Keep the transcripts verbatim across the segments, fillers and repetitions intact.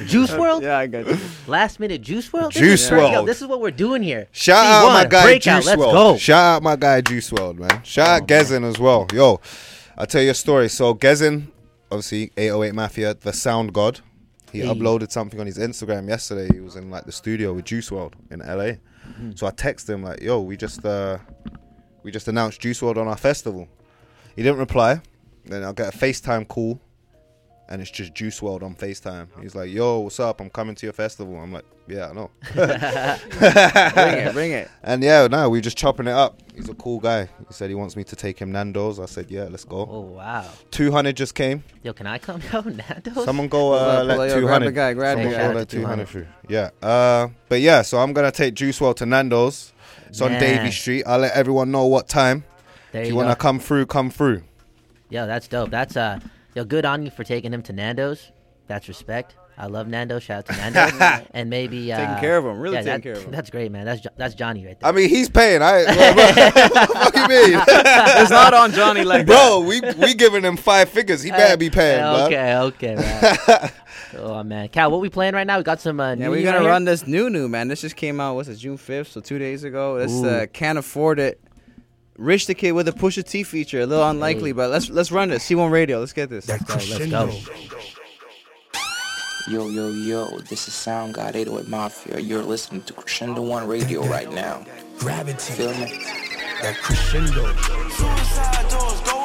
Juice world? Yeah, I got you. Last minute Juice world? This Juice is, world. Yo, this is what we're doing here. Shout C out one, my guy breakout, Juice let's World. go. Shout out my guy Juice World, man. Shout out Oh, Gezin as well. Yo, I'll tell you a story. So Gezin, obviously eight oh eight Mafia, the sound god. He Hey. uploaded something on his Instagram yesterday. He was in like the studio with Juice world in L A. Mm-hmm. So I texted him like, "Yo, we just uh, we just announced Juice world on our festival." He didn't reply. Then I'll get a FaceTime call, and it's just Juice world on FaceTime. He's like, "Yo, what's up? I'm coming to your festival." I'm like, "Yeah, I know." Bring it, bring it. And yeah, no, we just chopping it up. He's a cool guy. He said he wants me to take him Nando's. I said, yeah, let's go. Oh, wow. two hundred just came. Yo, can I come down, Nando's? Someone go uh, Pull up, let pull up, yo, two grab hundred. the guy, grab Someone the go guy. let two hundred through. Yeah. Uh, but yeah, so I'm going to take Juice world to Nando's. It's on Yeah. Davy Street. I'll let everyone know what time. There If you you want to go. come through, come through. Yo, that's dope. That's, uh, yo, good on you for taking him to Nando's. That's respect. I love Nando's. Shout out to Nando's. And maybe. Uh, Taking care of him. Really yeah, taking that- care of him. That's great, man. That's Jo- that's Johnny right there. I mean, he's paying. I, what the fuck you mean? It's not on Johnny like that. Bro, we we giving him five figures. He better be paying, Uh, bro. Okay, okay, man. Oh, man. Cal, what we playing right now? We got some uh, Yeah, new we're right gonna here? run this new new man. This just came out. What's it? June fifth, so two days ago. This Ooh. uh, Can't Afford It. Rich the Kid with a Pusha T feature. A little unlikely, Hey. but let's let's run this. C one Radio. Let's get this. Let's go, let's go. Yo, yo, yo, this is Sound God eight oh eight Mafia. You're listening to Crescendo One Radio right now. Gravity, Feel me? that crescendo. Suicide doors go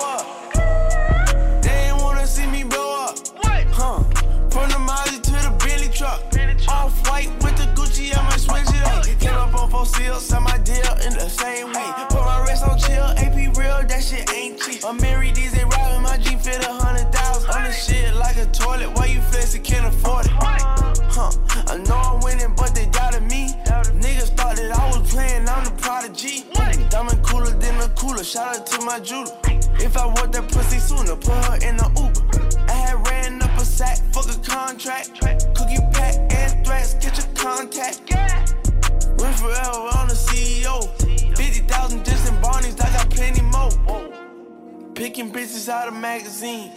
up. They ain't wanna see me blow up. What? Huh? From the Molly to the Bentley truck. Off white with the Gucci, I might switch it up. Came up on four seals, sell my deal in the same way. Put my wrist on chill, A P real, that shit ain't cheap. I'm married, these ain't robbing, my Jeep fit a hundred thousand. On the shit like a toilet, why you flexing, can't afford it? Huh? I know I'm winning, but they doubted me. Niggas thought that I was playing, I'm the prodigy. Dumb and cooler than a cooler, shout out to my jeweler. If I want that pussy sooner, put her in the Uber. I had ran up a sack, fuck a contract. Cookie pack, anthrax, get your contact. Went forever on the C E O. fifty thousand just in Barney's, I got plenty more. Picking bitches out of magazines.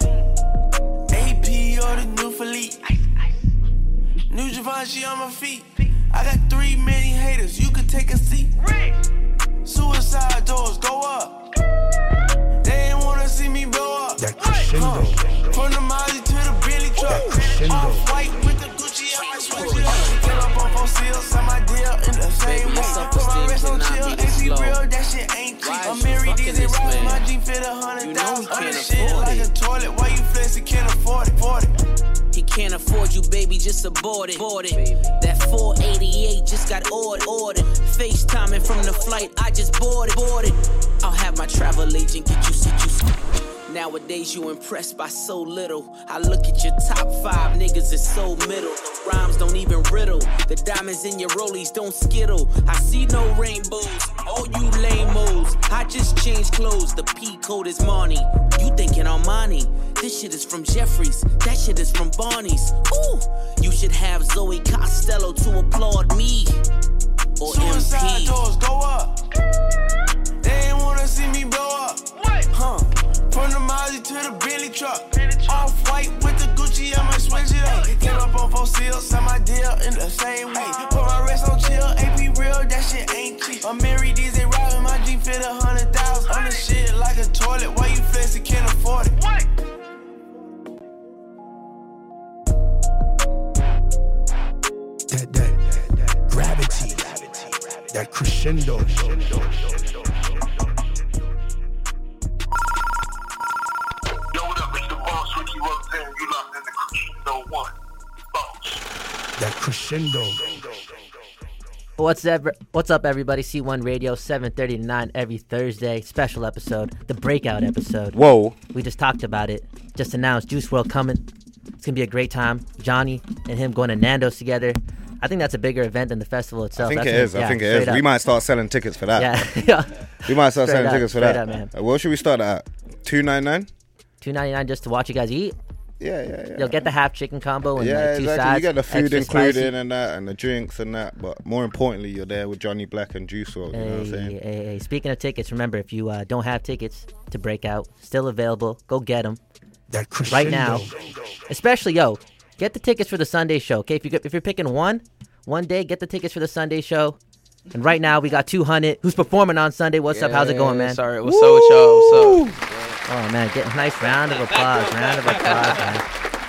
A P or the new Philippe. New Givenchy on my feet. I got three many haters, you could take a seat. Suicide doors go up. They ain't wanna see me blow up. That crescendo. From the Molly to the Bentley truck. That crescendo. Off white with the Gucci, I might switch it up. Get up on four seals, sell my deal in the same Baby, way. your Put my wrist on self-esteem chill, A cannot be P this real, low. that shit ain't cheap. Why I'm is you married, fucking these ain't this robbing, man? my Jeep fit a You hundred know thousand. he On can't the shit afford like it. a toilet, why you flexing, can't afford it, afford it. He can't afford you, baby, just abort it. Board it. That four eighty-eight just got ordered, ordered. FaceTiming from the flight, I just boarded, boarded. I'll have my travel agent get you, sit you. Nowadays you impressed by so little. I look at your top five niggas, it's so middle. Rhymes don't even riddle. The diamonds in your rollies don't skittle. I see no rainbows, all you lame-os. I just changed clothes, the P code is Marnie. You thinking Armani? This shit is from Jeffries, that shit is from Barney's. Ooh, you should have Zoe Costello to applaud me. Or Suicide M P. doors go up. They ain't wanna see me blow up. Huh? From the Molly to the Bentley truck. Off white with the Gucci, I might switch it up. Came up on four seals, sell my deal in the same way. Put my wrist on chill, A P real, that shit ain't cheap. I'm married, these ain't robbing, my Jeep fit a hundred thousand. On the shit like a toilet, why you flexing, can't afford it? That, that, that, that gravity, that crescendo. That crescendo. What's up, what's up, everybody? C one Radio, seven thirty to nine every Thursday. Special episode, the breakout episode. Whoa. We just talked about it. Just announced Juice world coming. It's going to be a great time. Johnny and him going to Nando's together. I think that's a bigger event than the festival itself. I think That's it a- is. I yeah, think it straight is. up. We might start selling tickets for that. Yeah. yeah. We might start Straight selling up, tickets for straight that. up, man. Uh, What should we start at? two ninety-nine? two ninety-nine just to watch you guys eat. Yeah, yeah, yeah. You'll get the half chicken combo and yeah, like two exactly. sides. You get the food extra included spicy. and that, and the drinks and that. But more importantly, you're there with Johnny Black and Juice world. You know what I'm Hey, saying? hey, hey. Speaking of tickets, remember, if you uh, don't have tickets to break out, still available, go get them That crescendo. right now. Especially, yo, get the tickets for the Sunday show. Okay, if you if you're picking one, one day, get the tickets for the Sunday show. And right now we got two hundred who's performing on Sunday. What's up? How's it going, man? Sorry, what's up with y'all? What's up? Oh man, get a nice round of applause, round of applause, man.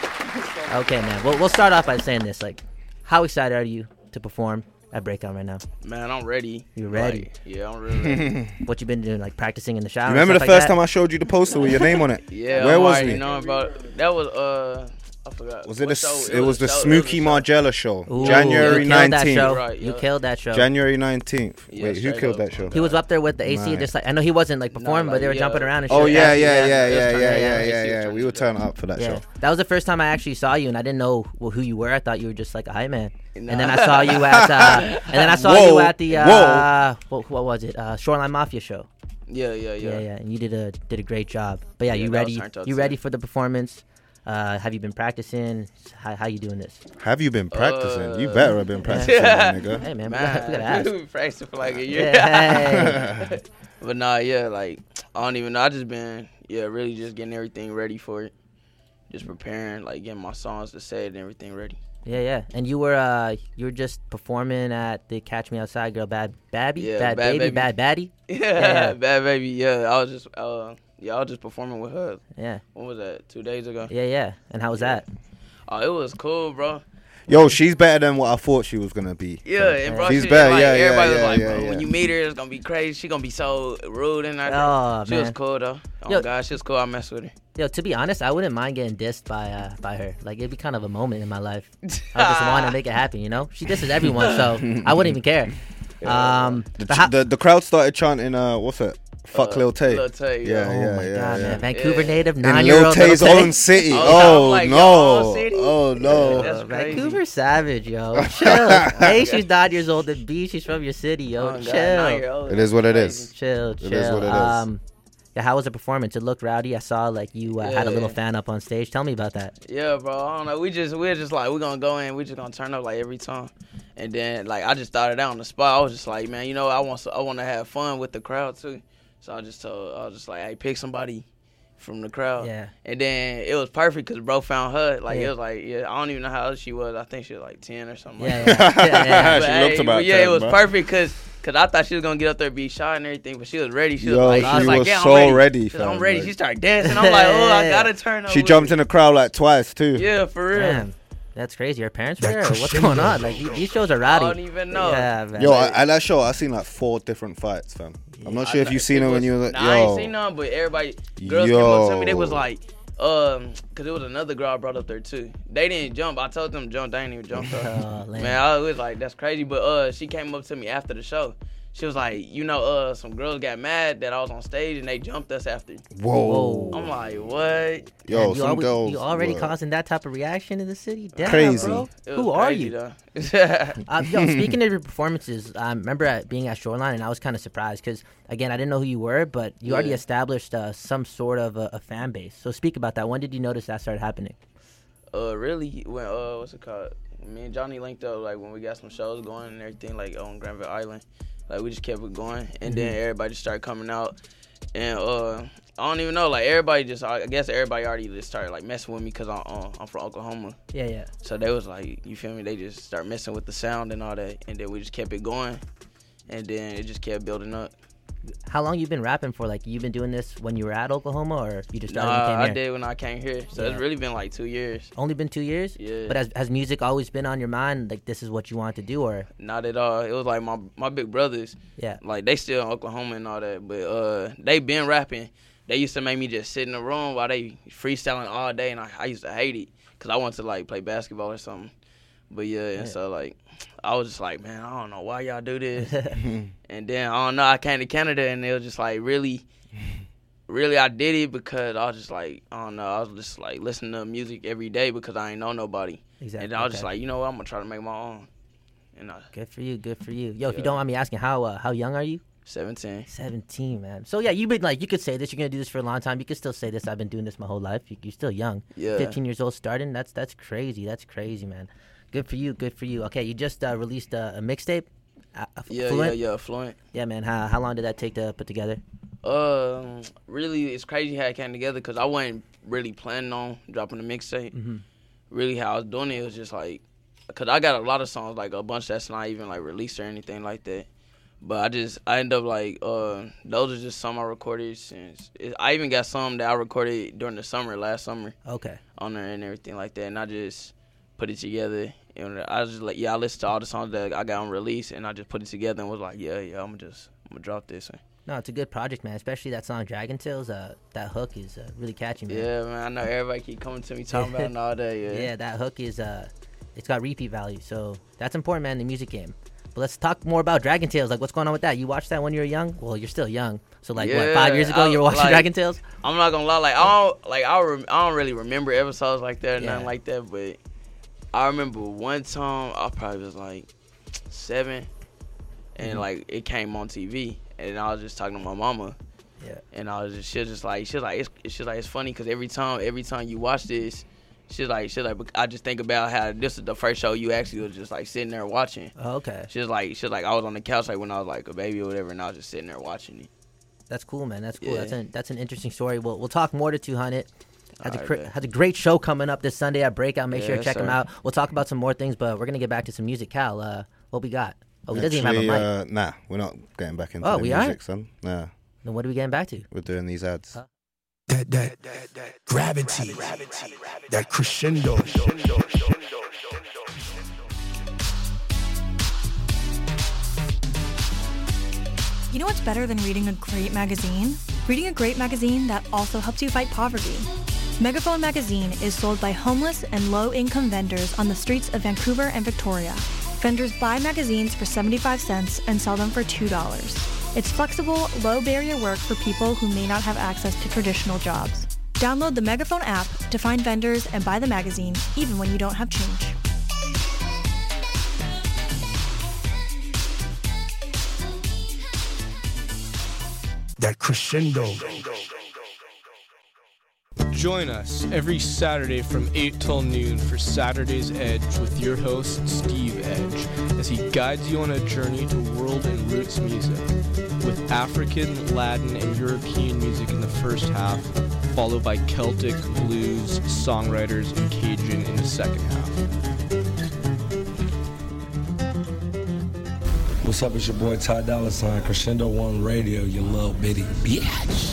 Okay, man. We'll we'll start off by saying this: like, how excited are you to perform at Breakout right now? Man, I'm ready. You ready? Like, yeah, I'm really ready. What you been doing? Like practicing in the shower? You remember the and first stuff time I showed you the poster with your name on it? Yeah. Where I'm was already we? knowing about that was uh I forgot. Was it What the show? s- it was the a show- Smokey it was a show. Margella show, Ooh, January you killed that show. nineteenth. Right, You yeah. killed that show. January nineteenth. Yeah, Wait, who straight killed up. that show? He was up there with the A C, Right. just like I know he wasn't like performing, No, but they were like, jumping yeah. around and shit. Oh yeah, yeah, Yeah, yeah, it yeah, was yeah, turning yeah, up. yeah, Yeah, yeah. it was We were turning turning up for that Yeah, show. that was the first time I actually saw you, and I didn't know well, who you were. I thought you were just like a hype man. Nah. And then I saw you at, uh, and then I saw Whoa, you at the, uh, what, what was it? Uh, Shoreline Mafia show. Yeah, yeah, Yeah. yeah. yeah, and you did a did a great job. But yeah, Yeah, you that was ready? turned out You too. ready for the performance? Uh, have you been practicing? How how you doing this? Have you been practicing? You Uh, better have been practicing, Yeah. my nigga. Hey man, we gotta, we gotta Man, ask. we practiced for like a year. Yeah, hey. But nah, yeah, like I don't even know. I just been yeah, really just getting everything ready for it. Just preparing, like getting my songs to say it and everything ready. Yeah, yeah. And you were uh you were just performing at the Catch Me Outside Girl Bad Babby? Yeah, Bad, Bad Baby, Baby. Bad Baddie? Yeah, yeah. Bad Baby. Yeah, I was just uh yeah, I was just performing with her. Yeah. When was that? Two days ago. Yeah, yeah. And how was Yeah. that? Oh, it was cool, bro. Yo, she's better than what I thought she was gonna be. Yeah, and bro, She's she, better, like, yeah, yeah, everybody was yeah, like, yeah, bro, yeah. when you meet her, it's gonna be crazy. She gonna be so rude and everything. Oh, she was man. cool though. Oh Yo- God, she was cool. I messed with her. Yo, to be honest, I wouldn't mind getting dissed by uh by her. Like it'd be kind of a moment in my life. I just want to make it happen, you know? She disses everyone, so I wouldn't even care. Um The, but how- ch- the the crowd started chanting, uh, what's it? Fuck Uh, Lil Tay. Lil Tay, yeah, yeah. yeah, oh my yeah, god, yeah. man. Vancouver Yeah. native, In nine year Lil old Tay's own city. Oh, Oh, I'm like, no. your own city? Oh no. That's Uh, crazy. Vancouver savage, yo. Chill. A, she's nine years old, and B, she's from your city, yo. Oh, God, chill. nine-year-old. It is what it Crazy. is. Chill, It chill. is what it is. Um, yeah, how was the performance? It looked rowdy. I saw like you uh, had a Yeah. little fan up on stage. Tell me about that. Yeah, bro. I don't know. We just we're just like we're gonna go in. We just gonna turn up like every time, and then like I just started out on the spot. I was just like, man, you know, I want I want to have fun with the crowd too. So I just told I was just like, hey, pick somebody from the crowd. Yeah. And then it was perfect because bro found her. Like Yeah. it was like yeah, I don't even know how old she was. I think she was like ten or something. Yeah, like yeah, that. yeah, yeah. But, She hey, looked about but yeah, ten, it was bro. perfect because. Cause I thought she was gonna get up there and be shy and everything, but she was ready. She was Yo, like, she was like, was yeah, I'm so ready. ready, She was, I'm fam, ready. like- She started dancing. I'm like, oh, I gotta turn over. She jumped in the crowd like twice too. Yeah, for real. Damn, that's crazy. Her parents were That there. What's crescendo. going on? Like these, these shows are I rowdy. don't even know. Yeah, man. Yo, I, at that show, I seen like four different fights, fam. I'm not sure I if know- you seen it when was- you were like, Nah, I ain't yo. seen none, but everybody, girls came up to me. They was Yo. like, um, cause it was another girl I brought up there too. They didn't jump. I told them to jump. They ain't even jumped up. Oh, lame. Man, I was like, that's crazy. But uh, she came up to me after the show. She was like, you know, uh, some girls got mad that I was on stage and they jumped us after. Whoa. I'm like, what? Yo, Man, you, some always, girls. you already were- causing that type of reaction in the city? Damn, Crazy. bro. It was Who are crazy, you? though. Uh, yo, speaking of your performances, I remember at being at Shoreline, and I was kind of surprised because, again, I didn't know who you were, but you already Yeah. established uh, some sort of a, a fan base. So speak about that. When did you notice that started happening? uh, really, when uh, what's it called? Me and Johnny linked up like when we got some shows going and everything like on Granville Island. Like we just kept it going, and then everybody just started coming out, and uh, I don't even know. Like everybody just, I guess everybody already just started like messing with me because I'm uh, I'm from Oklahoma. Yeah, yeah. So they was like, you feel me? They just start messing with the sound and all that, and then we just kept it going, and then it just kept building up. How long you been rapping for? Like, you been doing this when you were at Oklahoma, or you just started when you Nah, came I here? did when I came here, so Yeah. it's really been like two years. Only been two years? Yeah. But has, has music always been on your mind? Like, this is what you want to do, or? Not at all. It was like my my big brothers. Yeah. Like they still in Oklahoma and all that, but uh, they been rapping. They used to make me just sit in the room while they freestyling all day, and I, I used to hate it because I wanted to like play basketball or something. But yeah, and Yeah. so like I was just like, man, I don't know why y'all do this. And then I don't know, I came to Canada and it was just like really, really I did it because I was just like, I don't know, I was just like listening to music every day because I ain't know nobody. Exactly. And I was just okay. like, you know what, I'm gonna try to make my own. And I Good for you, good for you. Yo, if you Yeah. don't mind me asking, how uh, how young are you? seventeen. seventeen, man. So yeah, you've been like, you could say this, you're gonna do this for a long time. You could still say this, I've been doing this my whole life. You, you're still young. Yeah. fifteen years old starting. That's that's crazy. That's crazy, man. Good for you. Good for you. Okay, you just uh, released a, a mixtape. Uh, Yeah, Fluent? yeah, yeah, Fluent. Yeah, man. How how long did that take to put together? Um, really, it's crazy how it came together because I wasn't really planning on dropping a mixtape. Mhm. really how I was doing it was just like, cause I got a lot of songs, like a bunch that's not even like released or anything like that. But I just, I end up like, uh, those are just some I recorded since. It, I even got some that I recorded during the summer, last summer. Okay. On there and everything like that. And I just put it together. And I was just like, yeah, I listened to all the songs that I got on release, and I just put it together and was like, yeah, yeah, I'm gonna just, I'm gonna drop this one. No, it's a good project, man. Especially that song Dragon Tales. Uh, that hook is uh, really catchy, man. Yeah, man. I know everybody keep coming to me talking about it all day. Yeah. Yeah, that hook is, uh, it's got repeat value. So that's important, man, in the music game. But let's talk more about Dragon Tales. Like, what's going on with that? You watched that when you were young? Well, you're still young. So, like, yeah, what, five years ago, I, you were watching like, Dragon Tales? I'm not gonna lie. Like, I don't, like, I, rem- I don't really remember episodes like that or Yeah. nothing like that. But I remember one time I probably was like seven, and Mhm. like it came on T V, and I was just talking to my mama. Yeah. And I was just, she was just like, she was like, it's, she's like, it's funny because every time, every time you watch this, she's like, she's like, I just think about how this is the first show you actually was just like sitting there watching. Oh, okay. She was like, she was like, I was on the couch like when I was like a baby or whatever, and I was just sitting there watching it. That's cool, man. That's cool. Yeah. That's an that's an interesting story. We'll we'll talk more to two hundred. Has a All cr- right, has a great show coming up this Sunday at Breakout. Make Yeah, sure to check sir. them out. We'll talk about some more things, but we're gonna get back to some music. Cal, uh, what we got? Oh, he doesn't even have a Actually, mic. uh, nah, we're not getting back into Oh, the we music, aren't? son. Nah, Then what are we getting back to? we're doing these ads. Huh? That, that, that, that gravity, that crescendo. You know what's better than reading a great magazine? Reading a great magazine that also helps you fight poverty. Megaphone magazine is sold by homeless and low-income vendors on the streets of Vancouver and Victoria. Vendors buy magazines for seventy-five cents and sell them for two dollars. It's flexible, low-barrier work for people who may not have access to traditional jobs. Download the Megaphone app to find vendors and buy the magazine, even when you don't have change. That crescendo. Join us every Saturday from eight till noon for Saturday's Edge with your host, Steve Edge, as he guides you on a journey to world and roots music, with African, Latin, and European music in the first half, followed by Celtic, blues, songwriters, and Cajun in the second half. What's up, it's your boy Ty Dolla Sign, Crescendo One Radio, you little bitty bitch.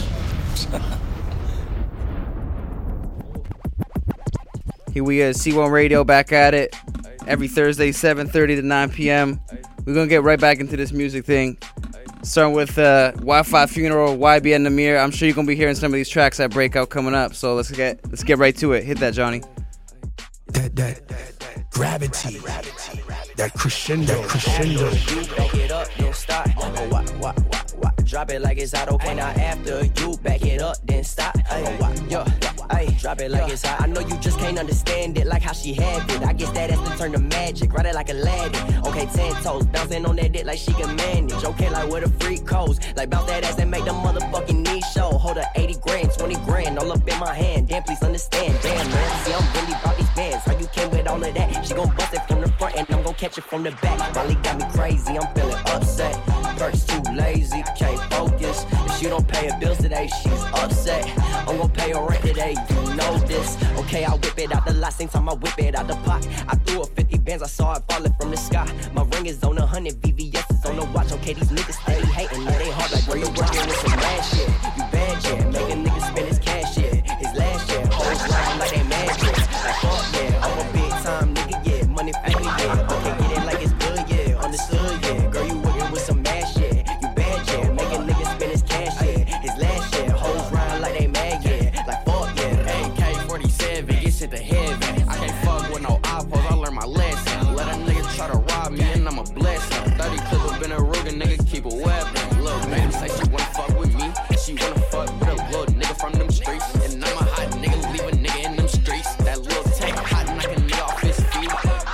Here we are, C one Radio, back at it. Every Thursday, seven thirty to nine p.m. We're going to get right back into this music thing. Starting with uh, Wi-Fi Funeral, Y B and Namir. I'm sure you're going to be hearing some of these tracks at Breakout coming up. So let's get let's get right to it. Hit that, Johnny. That, that, that, that gravity, that crescendo, that crescendo. You back it up, then stop. Oh, what, what, what, what? Drop it like it's hot, okay? Now after you back it up, then stop. Oh, what, yo, ay, drop it like it's hot. I know you just can't understand it, like how she had it. I guess that has to turn to magic, ride it like Aladdin. Okay, ten toes, bouncing on that dick like she can manage. Okay, like where the freak goes, like bounce that ass and make the motherfucking knee show. Hold her eighty grand, twenty grand, all up in my hand. Damn, please understand, damn man. See, I'm really about these bands. How you came with all of that? She gon' bust it from the front and I'm gon' catch it from the back. Molly got me crazy, I'm feeling upset. Perks too lazy, can't focus. If she don't pay her bills today, she's upset. I'm gon' pay her rent today, you know this. Okay, I whip it out the lot, same time I whip it out the pot. I threw her fifty bands, I saw it falling from the sky. My ring is on a hundred, V V S is on the watch. Okay, these niggas steady hating, yeah, they hard like where you working with some mad shit. You bad, yeah, make a nigga spend his cash, yeah. His last year, hoes lying like they mad, yeah. Like fuck, yeah, I'm a big time nigga, yeah. Money family, yeah. Okay, get it like it's good, yeah. Understood, yeah. Girl, you working with some mad shit. You bad, yeah, make a nigga spend his cash, yeah. His last year, hoes lying like they mad, yeah. Like fuck, yeah. A K forty-seven, get sent to heaven. I can't fuck with no iPods, I learned my lesson. Let a nigga try to rob me and I'm a blessing. thirty clip up in a Ruger, nigga, keep a weapon. Look, man, say she wanna fuck with me. She wanna fuck with a little nigga from them streets. And I'm a hot nigga, leave a nigga in them streets. That little tech hot knock a nigga off his feet.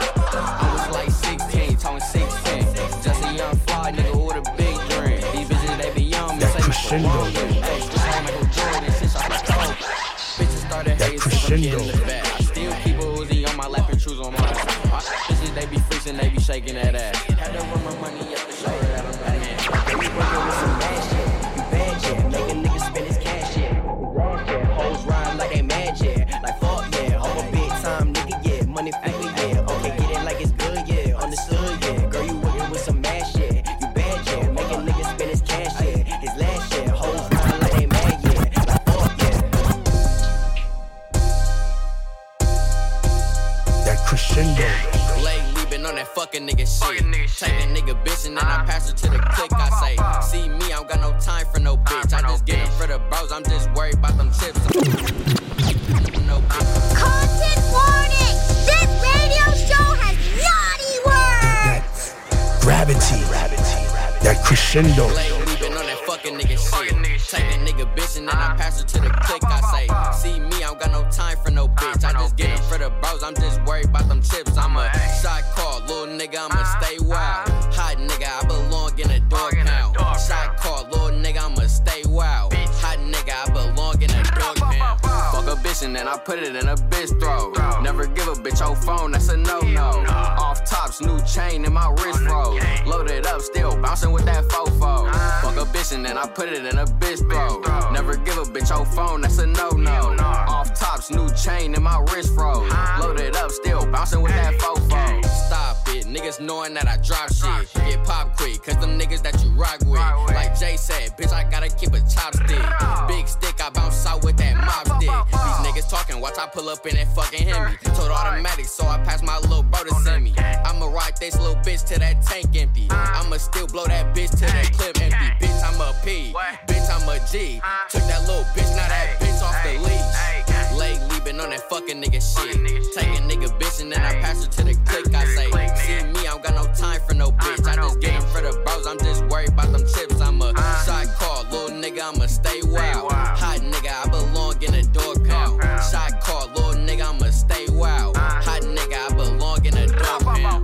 I was like sixteen, talking sixteen. Just a young fly nigga with a big dream. These bitches, they be young, me say me for one. Hey, just like Michael Jordan, since I was told. Bitches started hating since I'm getting the bag. I still keep a Uzi on my lap and shoes on my ass. Bitches, they be freezing, they be shaking that ass. Had to run my money up the show that I'm the man. You working with some mad shit. You bad, yeah. Make a nigga spend his cash, yeah. His last, yeah. Hoes rhyme like they mad, yeah. Like fuck, yeah. I'm a big time nigga, yeah. Lately been on that fucking nigga shit. Take a nigga bitch and then I pass her to the click. I say, see me, I don't got no time for no bitch. I just get them for the bros, I'm just worried about them chips. No bitch. Content warning! This radio show has naughty words! Gravity, that crescendo. Lately been on that fucking nigga shit. Take a nigga bitch and then I pass her to the click. I say, see me, I don't got no time for no bitch. I just get them for the bros, I'm just worried about them chips. I'm a shot call, little nigga, I'ma stay wild. Hot nigga, I belong in a dog pound. Shot call, little nigga, I'ma stay wild. Hot nigga, I belong in a dog pound. Fuck a bitch and then I put it in a bitch throat. Never give a bitch your phone, that's a no-no. Off tops, new chain in my wrist roll. Loaded up, still bouncing with that fofo. Fuck a bitch and then I put it in a bitch throat. Never give a bitch your phone, that's a no-no. Off tops, new chain in my wrist roll. Loaded up, still bouncing with that fofo. Stop it, niggas knowing that I drop shit. Get pop quick, cause them niggas that you rock with. Like Jay said, bitch, I gotta keep a chopstick. Big stick, I bounce out with that mob stick. These niggas talking, watch I pull up in that fucking Hemi. Total automatic, so I pass my little bro to send me. I'ma ride this little bitch till that tank empty. I'ma still blow that bitch till that clip empty. Bitch, I'm a P. Bitch, I'm a G. Took that little bitch, now that bitch off the leash. Lately been on that fucking nigga shit. Take a nigga bitch and then I pass her to the click. I say, see me, I don't got no time for no bitch. I just get them for the bros, I'm just worried about them chips. I'm a shot call, little nigga, I'ma stay wild. Hot nigga, I belong in a dog pound. Shot call, little nigga, I'ma stay wild. Hot nigga, I belong in a dog pound.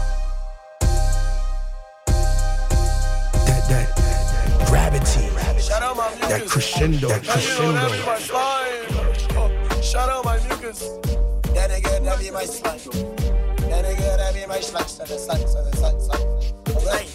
That, that, gravity, that crescendo, that crescendo. Shout out my niggas. That nigga, that be my slime. That nigga, that be my slime. So the slime, so the slime, slime. Alright.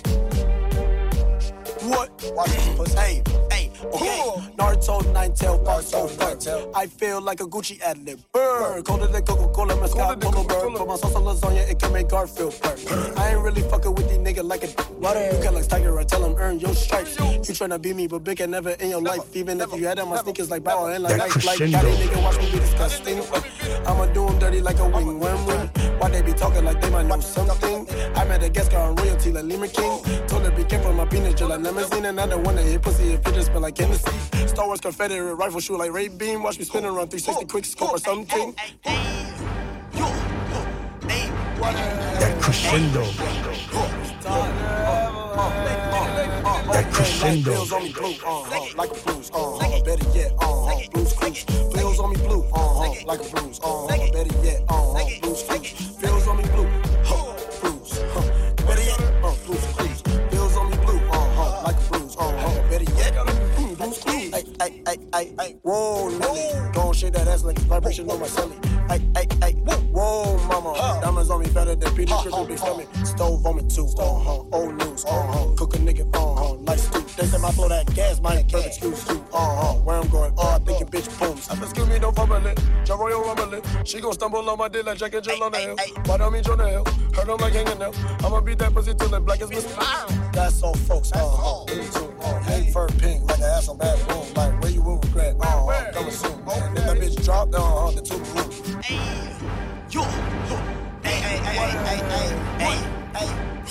What? Watch this pussy. Hey, hey, okay. Naruto, nine tail, Naruto, nine tail. I feel like a Gucci ad-lib. Burr. Colder than Coca-Cola, Mezcal, Polo Burr. Put my sauce on lasagna, it can make Garfield burr. I ain't really fucking with these niggas like a water. You can like Tiger, I tell him earn your stripes. You tryna be me, but big and never in your life. Even if you had on my sneakers like Bow and like ice. Like, got a nigga watch me be disgusting. I'ma do them dirty like a wing wham wing. Why they be talking like they might know something? I met a guest girl on royalty like Lima King. Told her be careful my peanut gel like limousine. And I don't wanna hit pussy if it just smell like Hennessy. Star Wars Confederate rifle shoot like Ray Beam. Watch me spin around three sixty quick scope or something. That crescendo. That crescendo. Bills on me blue, uh-huh, like a blues, uh-huh, better yet, uh-huh, blues cruise. Bills on me blue, uh-huh, like a blues, uh-huh, better yet, uh-huh, blues cruise. Bills on me blue, huh, blues, huh, better yet, uh, blues cruise. Bills on me blue, uh-huh, like a blues, uh-huh, better yet, mm, blues cruise. Ay, ay, ay, ay, ay, whoa, Nelly, gon' shake that ass like it's vibration on my celly. Ay, ay, ay, whoa, mama, diamonds on me better than Peter Griffin, big stomach. Stove on me too, uh-huh, old news, uh-huh, cook a nigga, uh-huh, like stew. They say my flow that gas, my bird excuse you, uh-huh, where I'm going, oh, I think your bitch booms. I excuse me, don't fumble it, Joe Royal rumble it. She gon' stumble on my dick like Jack and Jill on the hill. Why don't me Joe the hill? Heard them like hanging now. I'ma beat that pussy till it black as Mister That's all folks, uh-huh, me too, uh, pink fur pink, like an ass on bad boom, like where you will regret, uh-huh, coming soon. And if that bitch dropped, uh-huh, the two room. Yo, hey, hey, hey, hey, hey, hey, hey,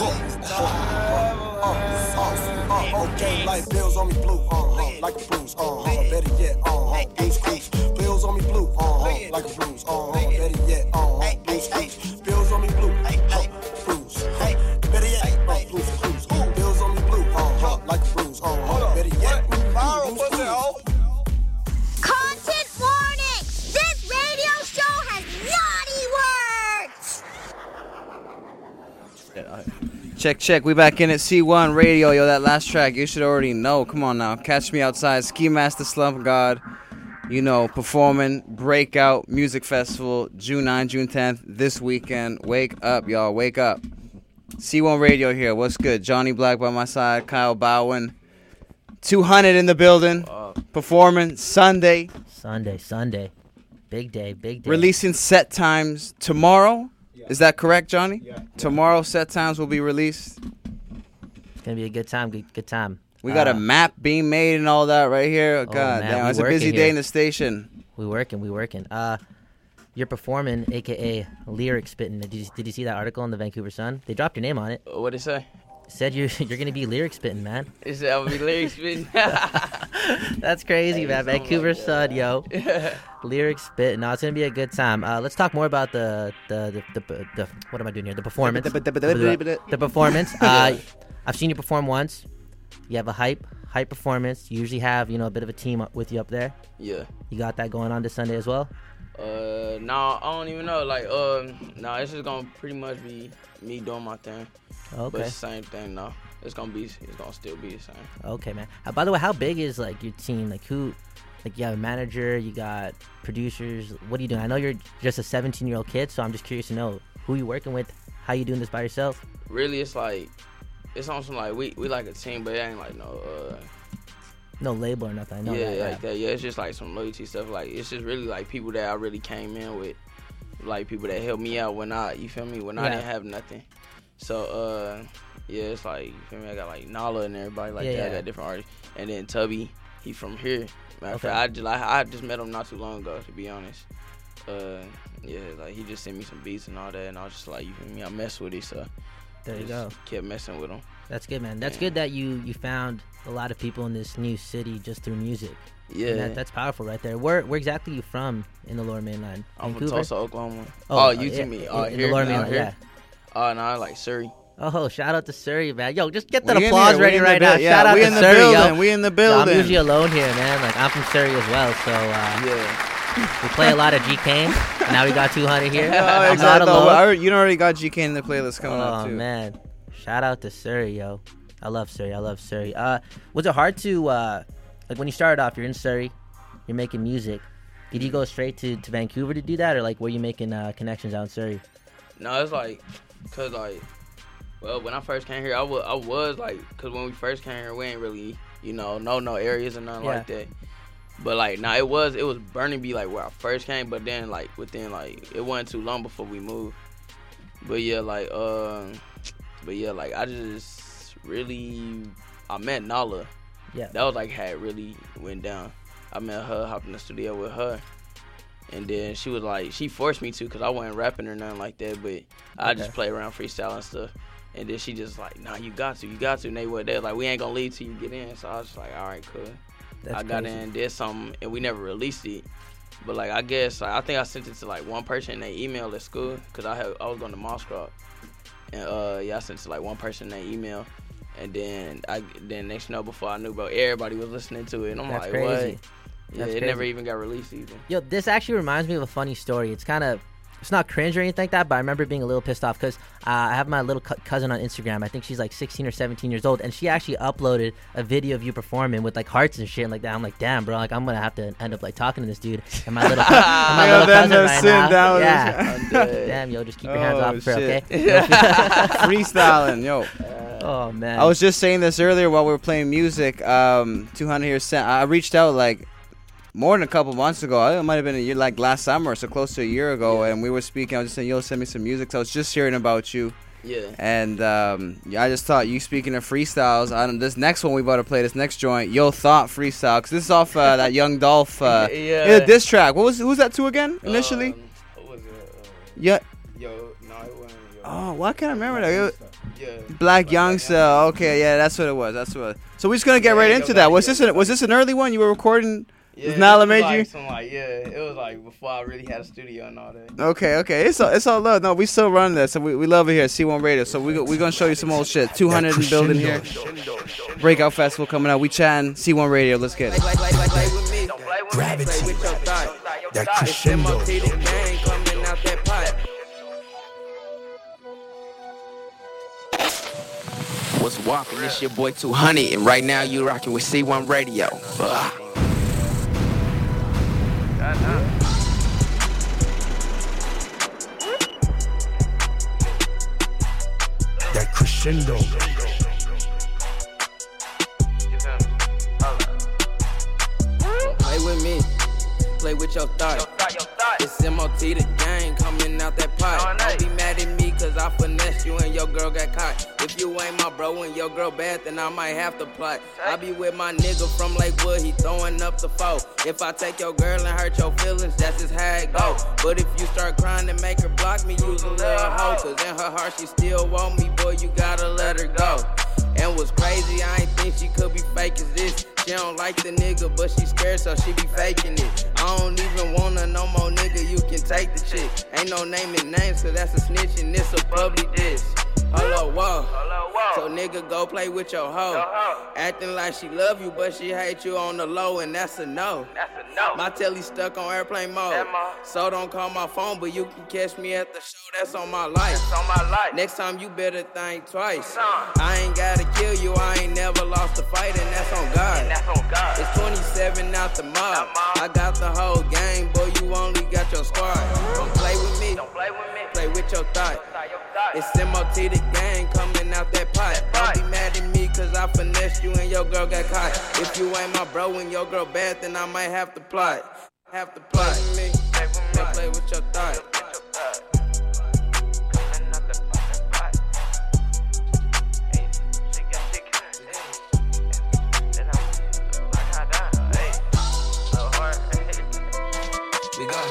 okay, like bills on me blue, uh-huh, like a blues, uh-huh, better yet, uh-huh, blues cruise. Bills on me blue, uh-huh, like a blues, uh-huh, better yet, uh-huh, blues cruise. Bills on me blue, uh-huh, blues, better yet, uh, blues cruise. Bills on me blue, uh-huh, like a blues, uh-huh, better yet, blues cruise. Content warning! This radio show has naughty words! Check, check. We back in at C one Radio. Yo, that last track, you should already know. Come on now. Catch Me Outside. Ski Master Slump God. You know, performing Breakout Music Festival, June ninth, June tenth, this weekend. Wake up, y'all. Wake up. C one Radio here. What's good? Johnny Black by my side. Kyle Bowen. two hundred in the building. Wow. Performing Sunday. Sunday, Sunday. Big day, big day. Releasing set times tomorrow. Yeah. Is that correct, Johnny? Yeah. Tomorrow set times will be released. It's going to be a good time, good, good time. We got uh, a map being made and all that right here. Oh, God, man, damn, it's a busy day here in the station. We working, we working. Uh, you're performing, aka lyric spitting. Did you, did you see that article in the Vancouver Sun? They dropped your name on it. What'd it say? Said you're you're gonna be lyric spitting, man. It said I'm gonna be lyric spitting. That's crazy, Hey, man. something Vancouver like Sun, that. yo. Lyric spitting. No, it's gonna be a good time. Uh, let's talk more about the the, the the the what am I doing here? The performance. The performance. Uh, I've seen you perform once. You have a hype hype performance. You usually have you know a bit of a team up with you up there. Yeah. You got that going on this Sunday as well. Uh, no, I don't even know. Like, um, no, it's just gonna pretty much be me doing my thing. Okay. But it's the same thing, no. It's gonna be, it's gonna still be the same. Okay, man. Uh, by the way, how big is like your team? Like who? Like you have a manager, you got producers. What are you doing? I know you're just a seventeen year old kid, so I'm just curious to know who you working with. How you doing this by yourself? Really, it's like, it's on some like we we like a team, but it ain't like no. uh No label or nothing. I know yeah, that. like that. Yeah, it's just like some loyalty stuff. Like it's just really like people that I really came in with, like people that helped me out when I, you feel me, when I Yeah. didn't have nothing. So uh, yeah, it's like you feel me. I got like Nala and everybody like Yeah, that. yeah. I got different artists, and then Tubby, he from here. Matter of Okay. fact, I just like I just met him not too long ago, to be honest. Uh, yeah, like he just sent me some beats and all that, and I was just like, you feel me, I mess with it, so There you just go. Kept messing with him. That's good, man. That's good that you you found a lot of people in this new city just through music. Yeah. And that, that's powerful right there. Where where exactly are you from in the Lower Mainland? I'm from Vancouver? Tulsa, Oklahoma. Oh, Oh, you yeah, to me? in- Oh, in the here, Lower out Mainland, here? Oh, no, like Surrey. Oh, shout out to Surrey, man. Yo, just get that We in applause here, we ready in the right buil- now. yeah, shout out we to in the Surrey, building, yo. we in the Yo, building. I'm usually alone here, man. Like, I'm from Surrey as well, so uh, yeah. we play a lot of G Kane. Now we got two hundred here. Oh, I'm exactly. not alone. I already- you already got G K in the playlist coming oh, up too. man. Shout out to Surrey, yo. I love Surrey. I love Surrey. Uh, was it hard to, uh, like, when you started off, you're in Surrey, you're making music. Did you go straight to, to Vancouver to do that, or, like, were you making uh, connections out in Surrey? No, it's like, cause like, well, when I first came here, I was, I was like, cause when we first came here, we ain't really, you know, know no areas or nothing like Yeah. that. But like, nah, it was, it was Burnaby like where I first came, but then like within like, it wasn't too long before we moved. But yeah, like, um, but yeah, like I just really, I met Nala. Yeah. That was like how it really went down. I met her, hopped in the studio with her. And then she was like, she forced me to, cause I wasn't rapping or nothing like that, but I Okay. just play around freestyle and stuff. And then she just like, nah, you got to, you got to. And they were there like, we ain't gonna leave till you get in. So I was just like, all right, cool. That's I got crazy. in, did something, and we never released it. But like, I guess like, I think I sent it to like one person in their email at school, cause I had I was going to Moscow, and uh yeah, I sent it to like one person in their email. And then I then next you know, before I knew, bro, everybody was listening to it, and I'm That's like, crazy. what? Yeah, That's it never crazy. even got released either. Yo, this actually reminds me of a funny story. It's kind of, it's not cringe or anything like that, but I remember being a little pissed off because uh, I have my little cu- cousin on Instagram. I think she's like sixteen or seventeen years old, and she actually uploaded a video of you performing with like hearts and shit and like that. I'm like, damn, bro, like I'm gonna have to end up like talking to this dude and my little, cu- and my Yeah, little then cousin the right sit now. down with Yeah, his- damn, yo, just keep your hands Oh, off of her, shit. okay? Freestyling, yo. Oh man. I was just saying this earlier while we were playing music. Um, two hundred here sent. I reached out like more than a couple months ago. I think it might have been a year, like last summer, so close to a year ago. And we were speaking. I was just saying, "Yo, send me some music." So I was just hearing about you. Yeah. And um, yeah, I just thought you speaking of freestyles. On this next one we about to play, this next joint, Yo Thought freestyle, because this is off uh, that Young Dolph. Uh, Yeah. yeah, diss track. What was who was that to again initially? Um, what was it? Uh, yeah. Yo, no, it wasn't. Yo. Oh, why can't I remember that? It was- Yeah. Black Youngster. Okay, yeah, that's what it was. That's what. So we're just gonna get right into that. Was this an, was this an early one you were recording? Yeah, With Nala it was made like you? some, like, yeah, it was like before I really had a studio and all that. Okay, okay. It's all it's all love. No, we still run this, so we, we love it here at C one Radio. So we we gonna show you some old shit. two hundred in building here. Breakout Festival coming out. We chatting C one Radio. Let's get it. Gravity. That crescendo. What's walking? It's your boy two hundred, and right now you rocking with C one Radio. Ugh. That crescendo. Play with me, play play with your thought. It's M O T the gang coming out that pot. Don't be mad at me cause I finessed you and your girl got caught. If you ain't my bro and your girl bad, then I might have to plot. I be with my nigga from Lakewood, he throwing up the foe. If I take your girl and hurt your feelings, that's just how it go. But if you start crying and make her block me, use a little hoe. Cause in her heart she still want me, boy, you gotta let her go. And what's crazy, I ain't think she could be fake as this. She don't like the nigga, but she scared, so she be faking it. I don't even want her no more, nigga, you can take the chick. Ain't no naming names, cause that's a snitch and it's a public diss. Hello, whoa. So nigga, go play with your hoe. Acting like she love you, but she hate you on the low, and that's a no. My telly stuck on airplane mode, so don't call my phone, but you can catch me at the show. That's on my life. Next time you better think twice. I ain't gotta kill you, I ain't never lost a fight, and that's on God. It's twenty-seven out the mob. I got the whole game, boy, you only got your squad. Don't play with me, play with your thought. It's M O T the gang coming out that pot. Don't be mad at me cause I finessed you and your girl got caught. If you ain't my bro and your girl bad, then I might have to plot. Have to plot with me, don't play with your thought. We go.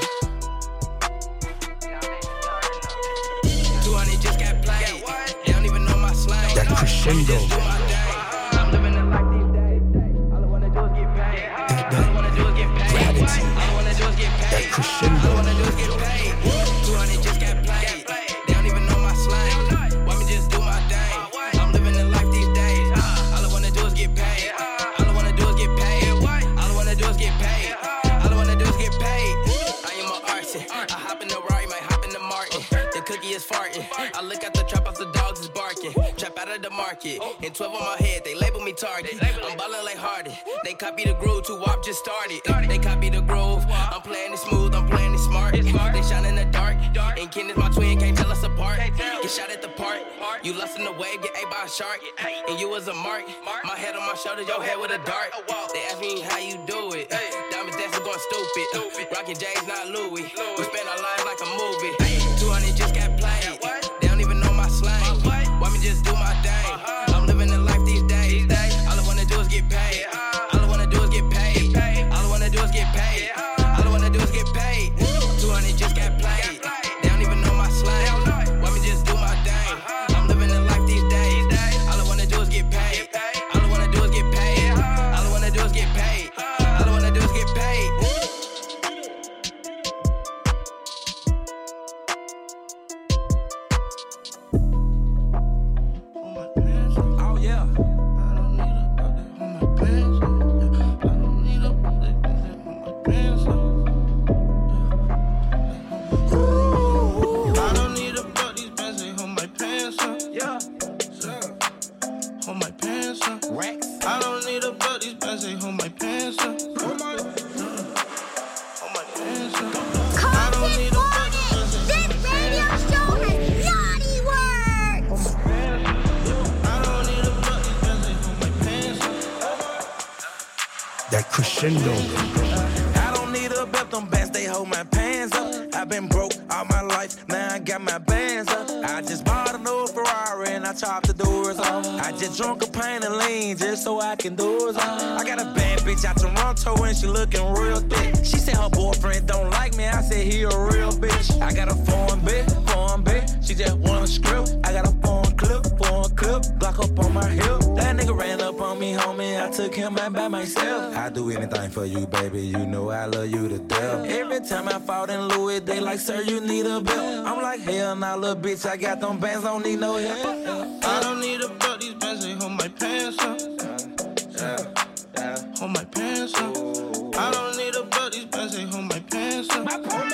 That crescendo. I'm living it like these days. All I wanna do is get paid. All I wanna do is get paid. Gravity. All I wanna do is get paid. That crescendo. All I wanna do is get paid. two hundred just got played. They don't even know my slang. Why me just do my thing? I'm living it like these days. All I wanna do is get paid. All I wanna do is get paid. All I wanna do is get paid. All I wanna do is get paid. I am an artist. I hop in the Rari, might hop in the Martin. The cookie is farting. I look at the trap house, the dogs is barking. Trap out of the market. And twelve on my head, they label me target. I'm ballin' like Hardy. They copy the groove, two wop just started. They copy the groove. I'm playing it smooth, I'm playing it smart. They shine in the dark. And Ken is my twin, can't tell us apart. Get shot at the park. You lost in the wave, get ate by a shark. And you was a mark. My head on my shoulder, your head with a dart. They ask me how you do it. Diamonds dancing going stupid. Rockin' J's, not Louis. We spend our lives like a movie. two hundred just got played. They don't even know my slang. Why me just do my thing? I'm living the life these days. All I wanna do is get paid. All I wanna do is get paid. All I wanna do is get paid. All I wanna do is get paid. two hundred just got played. They don't even know my slang. Why me just do my thing? I'm living the life these days. All I wanna do is get paid. All I wanna do is get paid. All I wanna do is get paid. All I wanna do is get paid. That crescendo. I don't need a belt, them bands, they hold my pants up. I've been broke all my life, now I got my bands up. I just bought an old Ferrari and I chopped the doors off. I just drunk a pint of lean just so I can doors off. I got a bad bitch out Toronto and she looking real thick. She said her boyfriend don't like me, I said he a real bitch. I got a foreign bit, foreign bit, she just want a script. I got a foreign clip, foreign clip, Glock up on my hip. That nigga ran up on me, homie, I took him back by myself. I do anything for you, baby, you know I love you to death. Every time I fall in Louis, they like, sir, you need a belt. I'm like, hell nah, little bitch, I got them bands, don't need no help. I don't need a belt, these bands, they hold my pants up. Hold my pants up. I don't need a belt, these bands, they hold my pants up.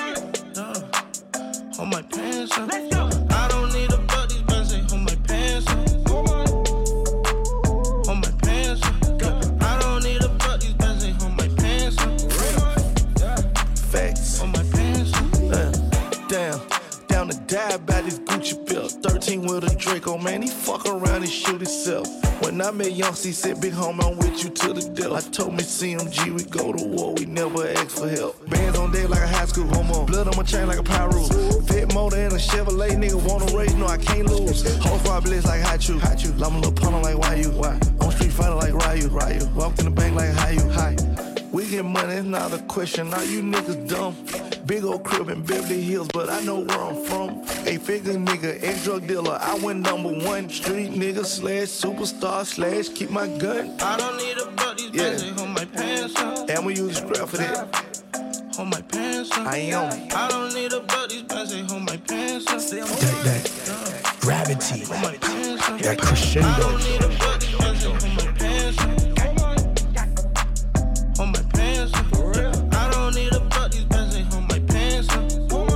Hold my pants up. I don't need a belt, these bands, they hold my pants up. Hold my pants up. I don't need a belt, these bands, they hold my pants up. Facts. Hold my pants up. Uh, damn, down to die by this Gucci belt. thirteen with a the Draco, man, he fuck around and shoot himself. When I met Young C, said, big homie, I'm with you to the death. I told me C M G, we go to war, we never ask for help. Bands on deck like a high school homo, blood on my chain like a pyro. Fit motor and a Chevrolet, nigga wanna race, no, I can't lose. Whole squad blitz like Hachu, Hachu. I'm a little punter like why you, why? On street fighter like Ryu, Ryu. Walked in the bank like how you, hi. We get money, it's not a question, now you niggas dumb. Big old crib in Beverly Hills, but I know where I'm from. A figure nigga, ex-drug dealer, I went number one. Street nigga slash superstar slash keep my gun. I don't need a butt, these Yeah. bands, they hold my pants up. And we use scrap for that. Hold my pants up. I am. I don't need a butt, these bands, they hold my pants up. That, that gravity, Hold my pants up. that I crescendo. don't need a butt, these bands, they hold my pants up. Hold my pants up. I don't need a butt, these bands, they hold my pants up.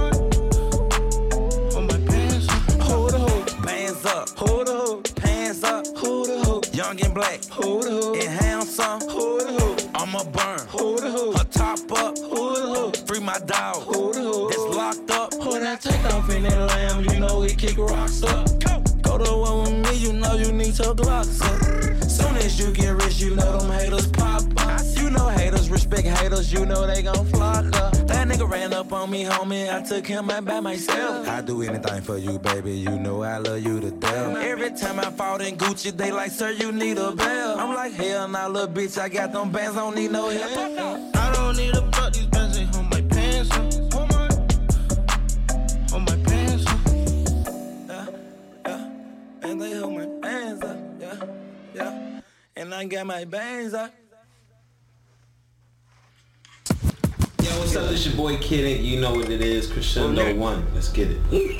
Hold my pants up. Hold the hoop, bands up. Hold the hoop, hands up. Hold the hoop, young and black. Hold the hoop, and handsome. Hold the hoop, I'ma burn. Hold the hoop, her top up. Hold the hoop, free my dog. Hold the hoop, that's locked up. When I take off in that lamb, you know we kick rocks up. Go to one with me, you know you need your glocks up. Soon as you get rich, you know them haters pop up. You know haters respect haters, you know they gon' flock up. That nigga ran up on me, homie, I took him out by myself. I do anything for you, baby. You know I love you to death. Every time I fall in Gucci, they like, sir, you need a bell. I'm like, hell nah, little bitch, I got them bands, don't need no help. I don't need a butt, these bands, they hold my pants up. Hold my, hold my pants up. Yeah, yeah, and they hold my pants up. Yeah, yeah, and I got my bands up. Yo, what's up? This your boy Kid. You know what it is. Crescendo One. Let's get it.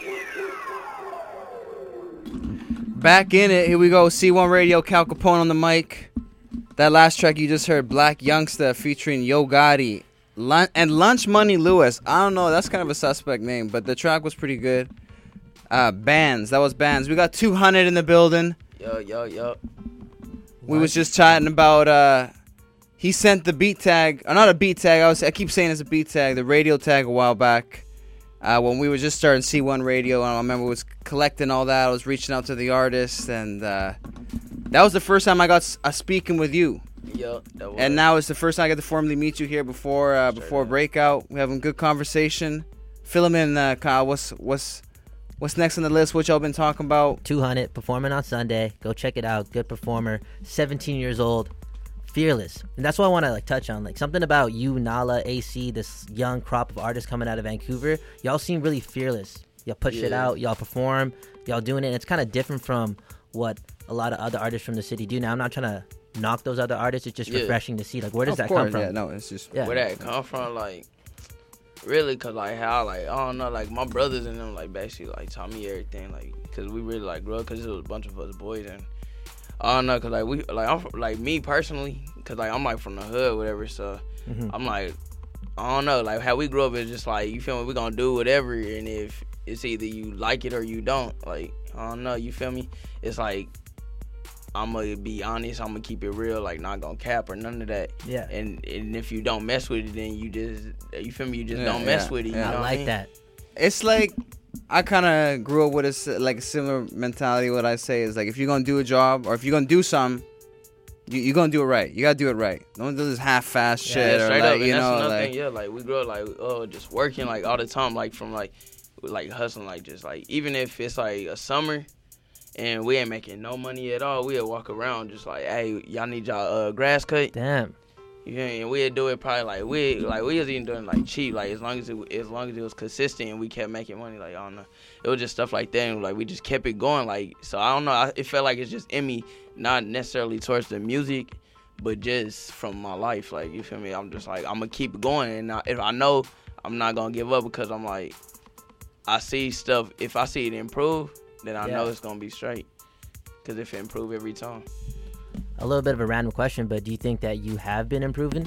Back in it. Here we go. C one Radio, Cal Capone on the mic. That last track you just heard, Black Youngster featuring Yo Gotti Lun- and Lunch Money Lewis. I don't know. That's kind of a suspect name, but the track was pretty good. Uh, bands. That was bands. We got two hundred in the building. Yo, yo, yo. We was just chatting about... Uh, He sent the beat tag, or not a beat tag, I, was, I keep saying it's a beat tag, the radio tag a while back uh, when we were just starting C one Radio. I remember I was collecting all that. I was reaching out to the artists, and uh, that was the first time I got a speaking with you. Yo, that was. And now it's the first time I get to formally meet you here before uh, before Breakout. We're having good conversation. Fill them in, uh, Kyle. What's, what's, what's next on the list? What y'all been talking about? two hundred, performing on Sunday. Go check it out. Good performer. seventeen years old. Fearless. And that's what I want to like touch on. Like something about you, Nala, A C, this young crop of artists coming out of Vancouver. Y'all seem really fearless. Y'all push Yeah. it out. Y'all perform. Y'all doing it. And it's kind of different from what a lot of other artists from the city do. Now, I'm not trying to knock those other artists. It's just Yeah. refreshing to see. Like, where does Of that course, come from? yeah, no, it's just... Yeah. Where that come from, like, really, cause like how, like, I don't know, like my brothers and them, like, basically, like, taught me everything, like, cause we really, like, grew up, cause it was a bunch of us boys, and I don't know, cause like we, like, I'm, from- like me personally, cause like I'm like from the hood, whatever, so Mhm. I'm like, I don't know, like how we grew up is just like, you feel me, we gonna do whatever, and if it's either you like it or you don't, like, I don't know, you feel me, it's like, I'm gonna be honest, I'm gonna keep it real, like not gonna cap or none of that. Yeah. And and if you don't mess with it, then you just, you feel me, you just Yeah, don't mess yeah, with it. You yeah. know I what like mean? that. It's like I kind of grew up with a s- like a similar mentality. What I say is like, if you're gonna do a job or if you're gonna do something, you you're gonna do it right. You gotta do it right. Don't do this half-ass shit Yeah, or straight like up. And you that's know another like thing, yeah, like we grew up like oh just working like all the time, like from like like hustling, like just like even if it's like a summer and we ain't making no money at all, we'll walk around just like, hey, y'all need y'all uh, grass cut. Damn. You know, and we'd do it probably like we like we was even doing like cheap, like as long as it as long as it was consistent and we kept making money, like I don't know, it was just stuff like that, and like we just kept it going, like so I don't know, I, it felt like it's just in me, not necessarily towards the music, but just from my life, like you feel me, I'm just like I'm gonna keep going, and I, if I know I'm not gonna give up because I'm like I see stuff, if I see it improve, then I Yeah. know it's gonna be straight, because if it improve every time. A little bit of a random question, but do you think that you have been improving?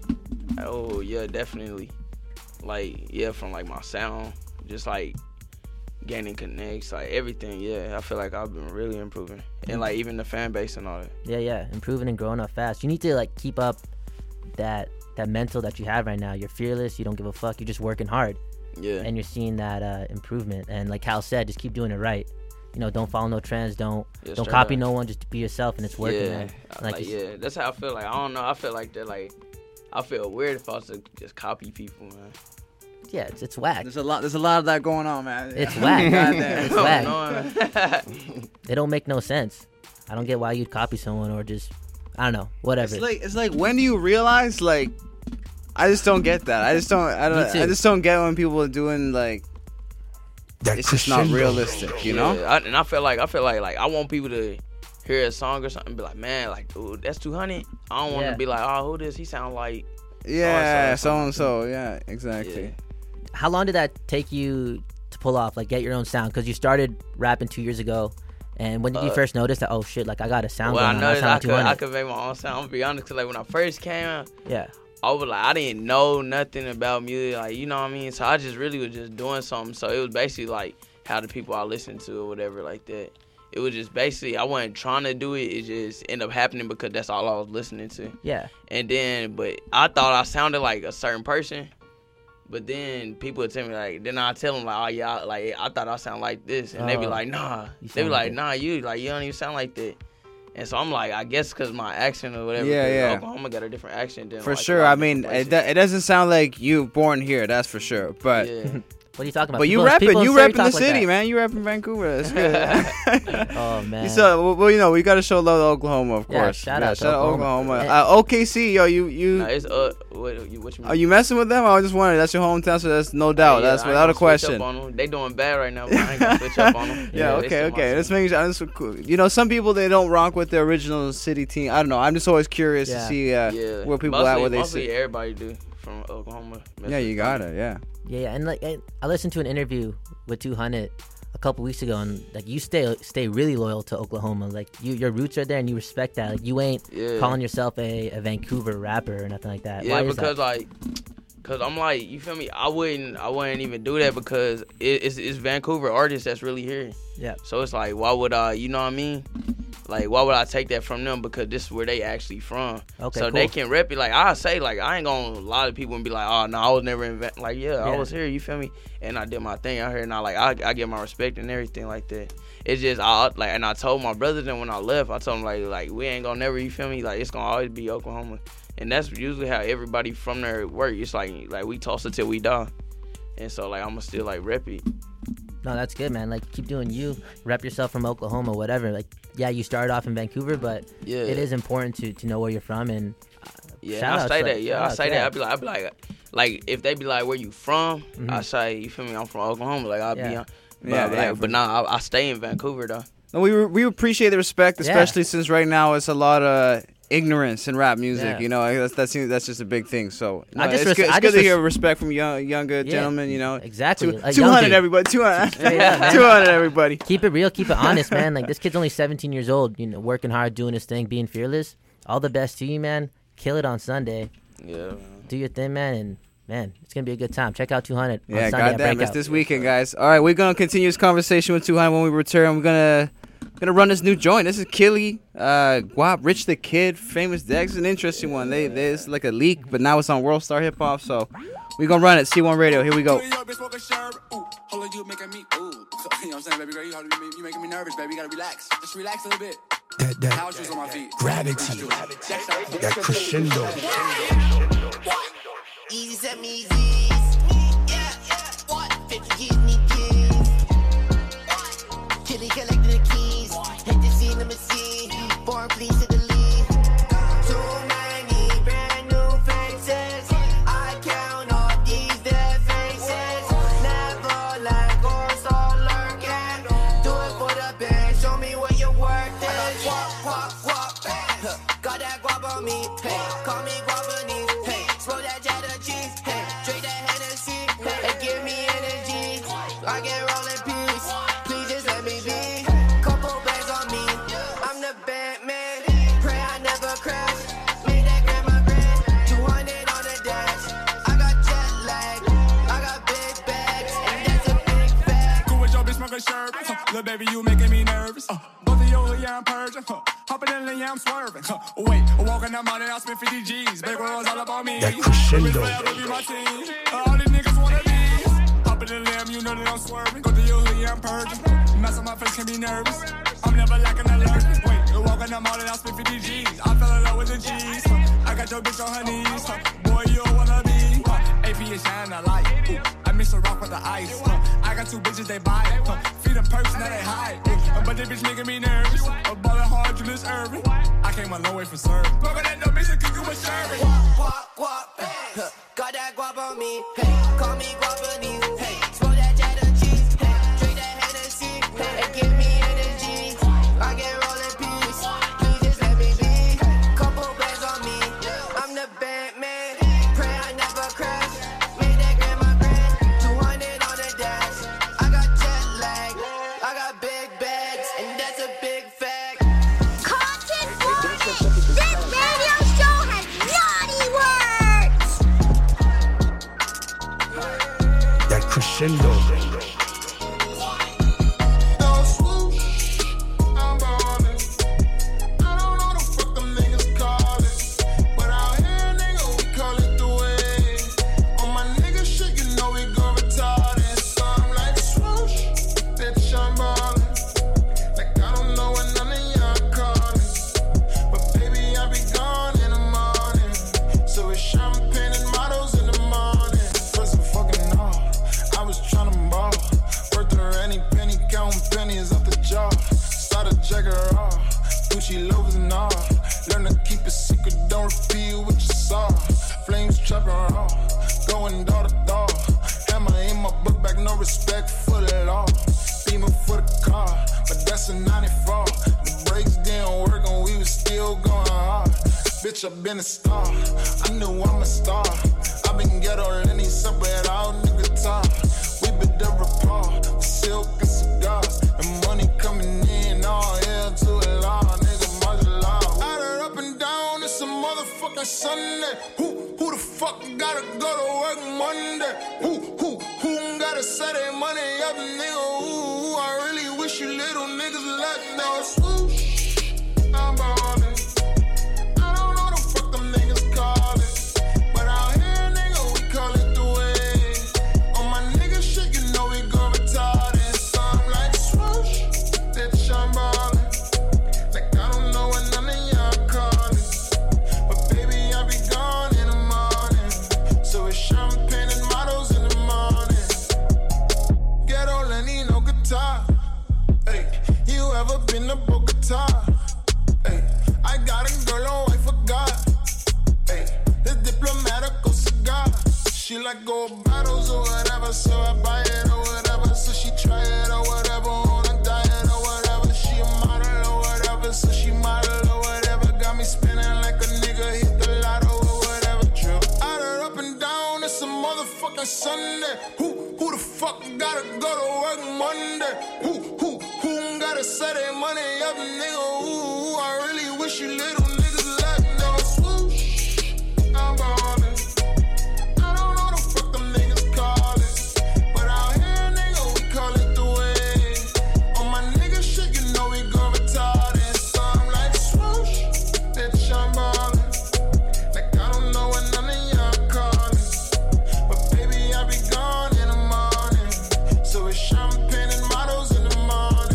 Oh yeah, definitely. Like yeah, from like my sound, just like gaining connects, like everything. Yeah, I feel like I've been really improving, and like even the fan base and all that. Yeah, yeah, improving and growing up fast. You need to like keep up that that mental that you have right now. You're fearless. You don't give a fuck. You're just working hard. Yeah. And you're seeing that uh, improvement. And like Cal said, just keep doing it right. you know, don't follow no trends, don't Yeah, don't straight copy up. no one, just be yourself, and it's working. Yeah, Man. like, Like, yeah, that's how I feel. Like I don't know, I feel like that. Like I feel weird if I was to just copy people, man. yeah, it's, it's whack. There's a lot. There's a lot of that going on, man. It's whack. Goddamn. It's whack. They don't make no sense. I don't get why you'd copy someone or just, I don't know, whatever. It's like it's like when do you realize like I just don't get that. I just don't I Me don't too. I just don't get when people are doing like it's just not realistic, you know? Yeah, I, and I feel like I feel like like I want people to hear a song or something and be like, man, like, dude, that's two hundred. I don't want Yeah. to be like, oh, who this? He sound like Yeah, so-and-so. so and so. Yeah, exactly. How long did that take you to pull off, like get your own sound? Because you started rapping two years ago. And when did you Uh, first notice that, oh shit, like I got a sound Well, I going on, I noticed I sound could, two I hundred? could make my own sound. I'm gonna be honest, cause like when I first came out, Yeah. I was like, I didn't know nothing about music, like, you know what I mean? So I just really was just doing something. So it was basically like how the people I listened to or whatever like that. It was just basically, I wasn't trying to do it. It just ended up happening because that's all I was listening to. Yeah. And then, but I thought I sounded like a certain person. But then people would tell me, like, then I tell them, like, oh, yeah, like, I thought I sound like this. And they be Oh. like, nah. You They be sound like, like nah, you, like, you don't even sound like that. And so I'm like, I guess because my accent or whatever. Yeah, 'cause yeah. Oklahoma got a different accent than For like, a sure. lot I of mean, different it, places. do- it doesn't sound like you born here, that's for sure. But What are you talking about? But you People- rapping, people in you Surrey rapping the talk like city, that. man. You rapping Vancouver. That's good. Oh, man. You saw, well, well, you know, we got to show love to Oklahoma, of Yeah, course. shout out to shout Oklahoma. Oklahoma. Yeah. Uh, O K C, yo, you you. Nah, it's, uh, what, you, what you mean? Are you messing with them? I was just wondering. That's your hometown, so that's no doubt. Yeah, that's I ain't without a gonna switch question. up on them. They doing bad right now, but I ain't gonna switch up on them. Yeah, they okay, still my okay. Let's make sure. I'm just, cool. You know, some people they don't rock with the original city team. I don't know. I'm just always curious Yeah. to see uh, Yeah. where people mostly, at, where they mostly sit. everybody do from Oklahoma. Yeah, you got it. Yeah. Yeah, yeah, and like I, I listened to an interview with two hundred a couple weeks ago, and like you stay stay really loyal to Oklahoma. Like you, your roots are there, and you respect that. Like you ain't Yeah. calling yourself a, a Vancouver rapper or nothing like that. Yeah, Why is because that? like, cause I'm like, you feel me? I wouldn't, I wouldn't even do that because it, it's, it's Vancouver artists that's really here. Yeah. So it's like, why would I? You know what I mean? Like, why would I take that from them? Because this is where they actually from. Okay, So cool. they can rep it. Like I say, like I ain't gonna lie to people and be like, oh no, I was never in. Va-. Like yeah, I Yeah. was here. You feel me? And I did my thing out here, and I like I, I get my respect and everything like that. It's just I like, and I told my brothers then when I left, I told them like like we ain't gonna never. You feel me? Like it's gonna always be Oklahoma. And that's usually how everybody from there work. It's like like we toss it till we die. And so like I'ma still like rep it. No, that's good, man. Like keep doing you. Rep yourself from Oklahoma, whatever. Like yeah, you started off in Vancouver, but Yeah. it is important to, to know where you're from and. Uh, Yeah, shout I outs, say like, that. Yeah, shout I outs, say yeah. that. I be like, I be like, like if they be like, where you from? Mhm. I say, you feel me? I'm from Oklahoma. Like I be, Yeah. on, but, Yeah, like, yeah, but nah, I, I stay in Vancouver though. No, we we appreciate the respect, Yeah. especially since right now it's a lot of ignorance in rap music. Yeah. You know, that's that's that's just a big thing. So no, I just it's res- good, it's I good just to res- hear respect from young younger Yeah, gentlemen. You know, exactly. Two, A young two hundred dude. everybody, two hundred, Straight up, man. two hundred everybody. Keep it real, keep it honest, man. Like this kid's only seventeen years old, you know, working hard, doing his thing, being fearless. All the best to you, man. Kill it on Sunday. Yeah. Do your thing, man, and man, it's gonna be a good time. Check out two hundred on Yeah, Sunday at goddamn, it's Breakout. this weekend, guys. All right, we're gonna continue this conversation with two hundred when we return. We're gonna gonna run this new joint. This is Killy, uh, Guap, Rich the Kid, Famous Dex. It's an interesting one. They, they it's like a leak, but now it's on World Star Hip Hop. So we're gonna run it. C one Radio. Here we go. Hold on, you making me ooh. So, you know what I'm saying, baby girl? You, you making me nervous, baby. You gotta relax. Just relax a little bit. That, that, House shoes on my feet. gravity, that crescendo. Easy set me easy. Yeah, yeah. What? fifty years need keys. Killy collecting the keys. Hate to see the machine. Born please to the lead. Too many brand new faces. I count all these dead faces. Never let go, start lurking. Do it for the band. Show me what your worth is. Walk, walk, walk. Huh. Got that guap on me. Hey, call me guapanese. Hey, slow that cheddar cheese. Hey, drink that Hennessy. Hey, give me energy. I can roll in peace. Please just let me be. Couple bags on me. I'm the Batman. Pray I never crash. Make that grandma grand. two hundred on the dash. I got jet lag. I got big bags. And that's a big fact. Cool with your bitch smoking sherbet. Huh. Little baby, you making me nervous. Uh, both of you, yeah, I'm purging. Huh. Hopping in the yeah, I'm swerving. Huh. Wait, walking up money, I spent fifty G's. Big girls all up on me. That crescendo. Be my team. Uh, all these niggas wanna be. Hopping in the lamb, you know that I'm swerving. Go to your hood, yeah, I'm purging. Mess on my face can be nervous. I'm never lacking alert. Wait, you walk in the mall and I spend fifty G's. I fell in love with the cheese. Huh. I got your bitch on her knees. Huh. Boy, you don't wanna be. Huh. A P is shining a light. Ooh. I mix a rock with the ice. Huh. I got two bitches, they buy it. Huh. Feed them perks, now they hide. Ooh. But this bitch making me nervous. A ballin' hard, Julius Irving. I came a long way from serving. Smoking that no bitch, cooking with serving. Guap, guap, hey. Got that guap on me. Hey, call me Guapanese. Hey, smoke that cheddar cheese. Hey, drink that Hennessy. Hey, and give me energy. I get rolling peace. You just let me be. Couple bands on me. I'm the Batman. Pray I never crash. Made that grandma grand. two hundred on the dash. I got jet lag. I got big bags. And that's a big fact. Content warning! This radio show has naughty words! That crescendo. I've been a star, I knew I'm a star. I've been ghetto Lenny, up without the guitar. We been the report, with silk and cigars. The money coming in, all hell to a law. Nigga, martial law. Add it up and down, it's a motherfucking Sunday. Who, who the fuck gotta go to work Monday? Who, who, who gotta set their money up, nigga? Ooh, I really wish you little niggas luck. Now swoosh, I'm ballin'. Hey, I got a girl on I forgot. Hey, this diplomatical cigar. She like gold bottles or whatever, so I buy it or whatever. So she try it or whatever on a diet or whatever. She a model or whatever, so she model or whatever. Got me spinning like a nigga hit the lotto or whatever. True. Add it up and down, it's a motherfucking Sunday. Who, who the fuck gotta go to work Monday? Who, who, who gotta set their money up, nigga? Ooh, I really wish you little niggas luck. No swoosh, I'm ballin'. I don't know the fuck them niggas call it, but out here, nigga, we call it the way. On my nigga shit, you know we go retarded. So I'm like swoosh, bitch, I'm ballin'. Like I don't know what none of y'all call it, but baby, I be gone in the morning. So it's champagne and models in the morning.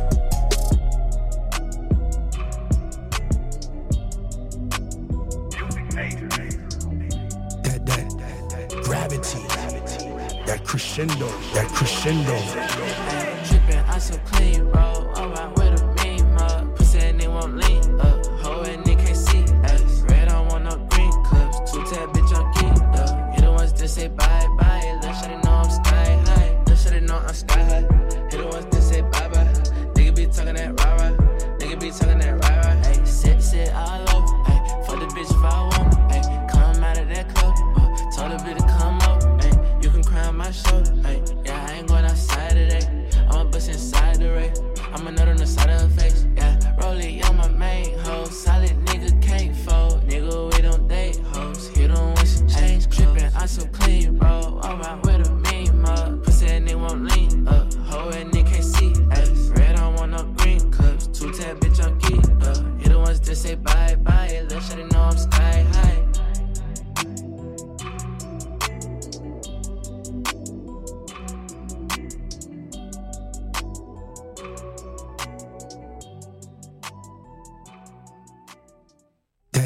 That, that, that, that gravity, that crescendo, that crescendo. Drippin', I so clean, bro. Around with a mean mug. Pussy and they won't lean up. Hoe and they can't see us. Red, I want no green clips. Two tab bitch on key up. You the ones that say bye bye. Let shawty know I'm sky high. Let shawty know I'm sky high. You the ones that say bye bye. Nigga be talking that rah rah. Nigga be talking that rah rah. Hey, sit sit all over. Hey, fuck the bitch if I want. Hey, come out of that club. Uh, told the bitch to come up. Hey, you can cry on my shoulder. Hey, yeah, I ain't going outside today. I'ma bust inside the ray. I'ma nut on the side of her face. Yeah, roll it on my main hoe. Solid nigga can't fold. Nigga, we don't date hoes. He don't want some change. Drippin', I so clean, bro. I'm out with a mean mug. Pussy and they won't lean up. Hoe and they can't see us. Red, I want no green cups. Two tab bitch on key up. You the ones that say bye bye. Let shawty know I'm sky high.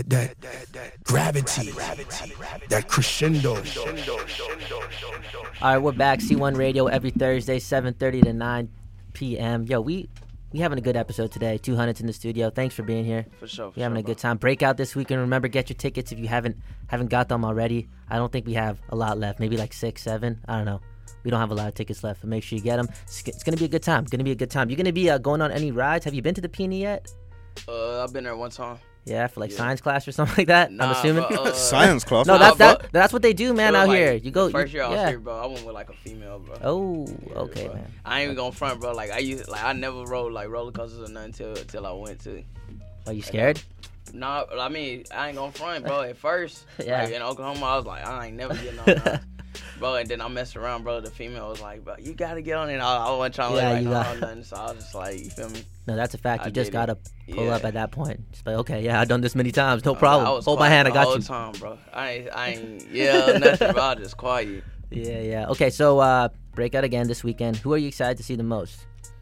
that, that, that gravity, that crescendo. All right, we're back. C one Radio every Thursday, seven thirty to nine p.m. Yo, we we having a good episode today. two hundred's in the studio. Thanks for being here. For sure. For We're having sure, a good time. Breakout this weekend. Remember, get your tickets if you haven't haven't got them already. I don't think we have a lot left. Maybe like six, seven. I don't know. We don't have a lot of tickets left, but make sure you get them. It's, it's going to be a good time. Going to be a good time. You're going to be uh, going on any rides? Have you been to the Peony yet? Uh, I've been there one time. Yeah, for like Yeah. science class or something like that. Nah, I'm assuming. but, uh, Science class? No, Nah, that's that. but- That's what they do, man, It was out like here. You go. the first year I was yeah. here, bro, I went with like a female, bro. Oh, Yeah, okay, bro. man. I ain't even gonna front, bro. Like I used, like I never rode like roller coasters or nothing till till I went to. Are you scared? Nah, I mean I ain't gonna front, bro. At first, Yeah. like in Oklahoma, I was like, I ain't never getting on that. Bro, and then I messed around, bro. The female was like, bro, you gotta get on it. I, I wasn't trying to Yeah, let like you no, got- no, nothing, so I was just like, you feel me? No, that's a fact. I You just did gotta it. pull up Yeah. at that point. Just like, okay, yeah, I've done this many times. No I- problem. I was Hold my quiet hand. I the got whole you. time, bro. I ain't, I ain't yeah, nothing, bro. I just quiet. Yeah, yeah. Okay, so uh, breakout again this weekend. Who are you excited to see the most?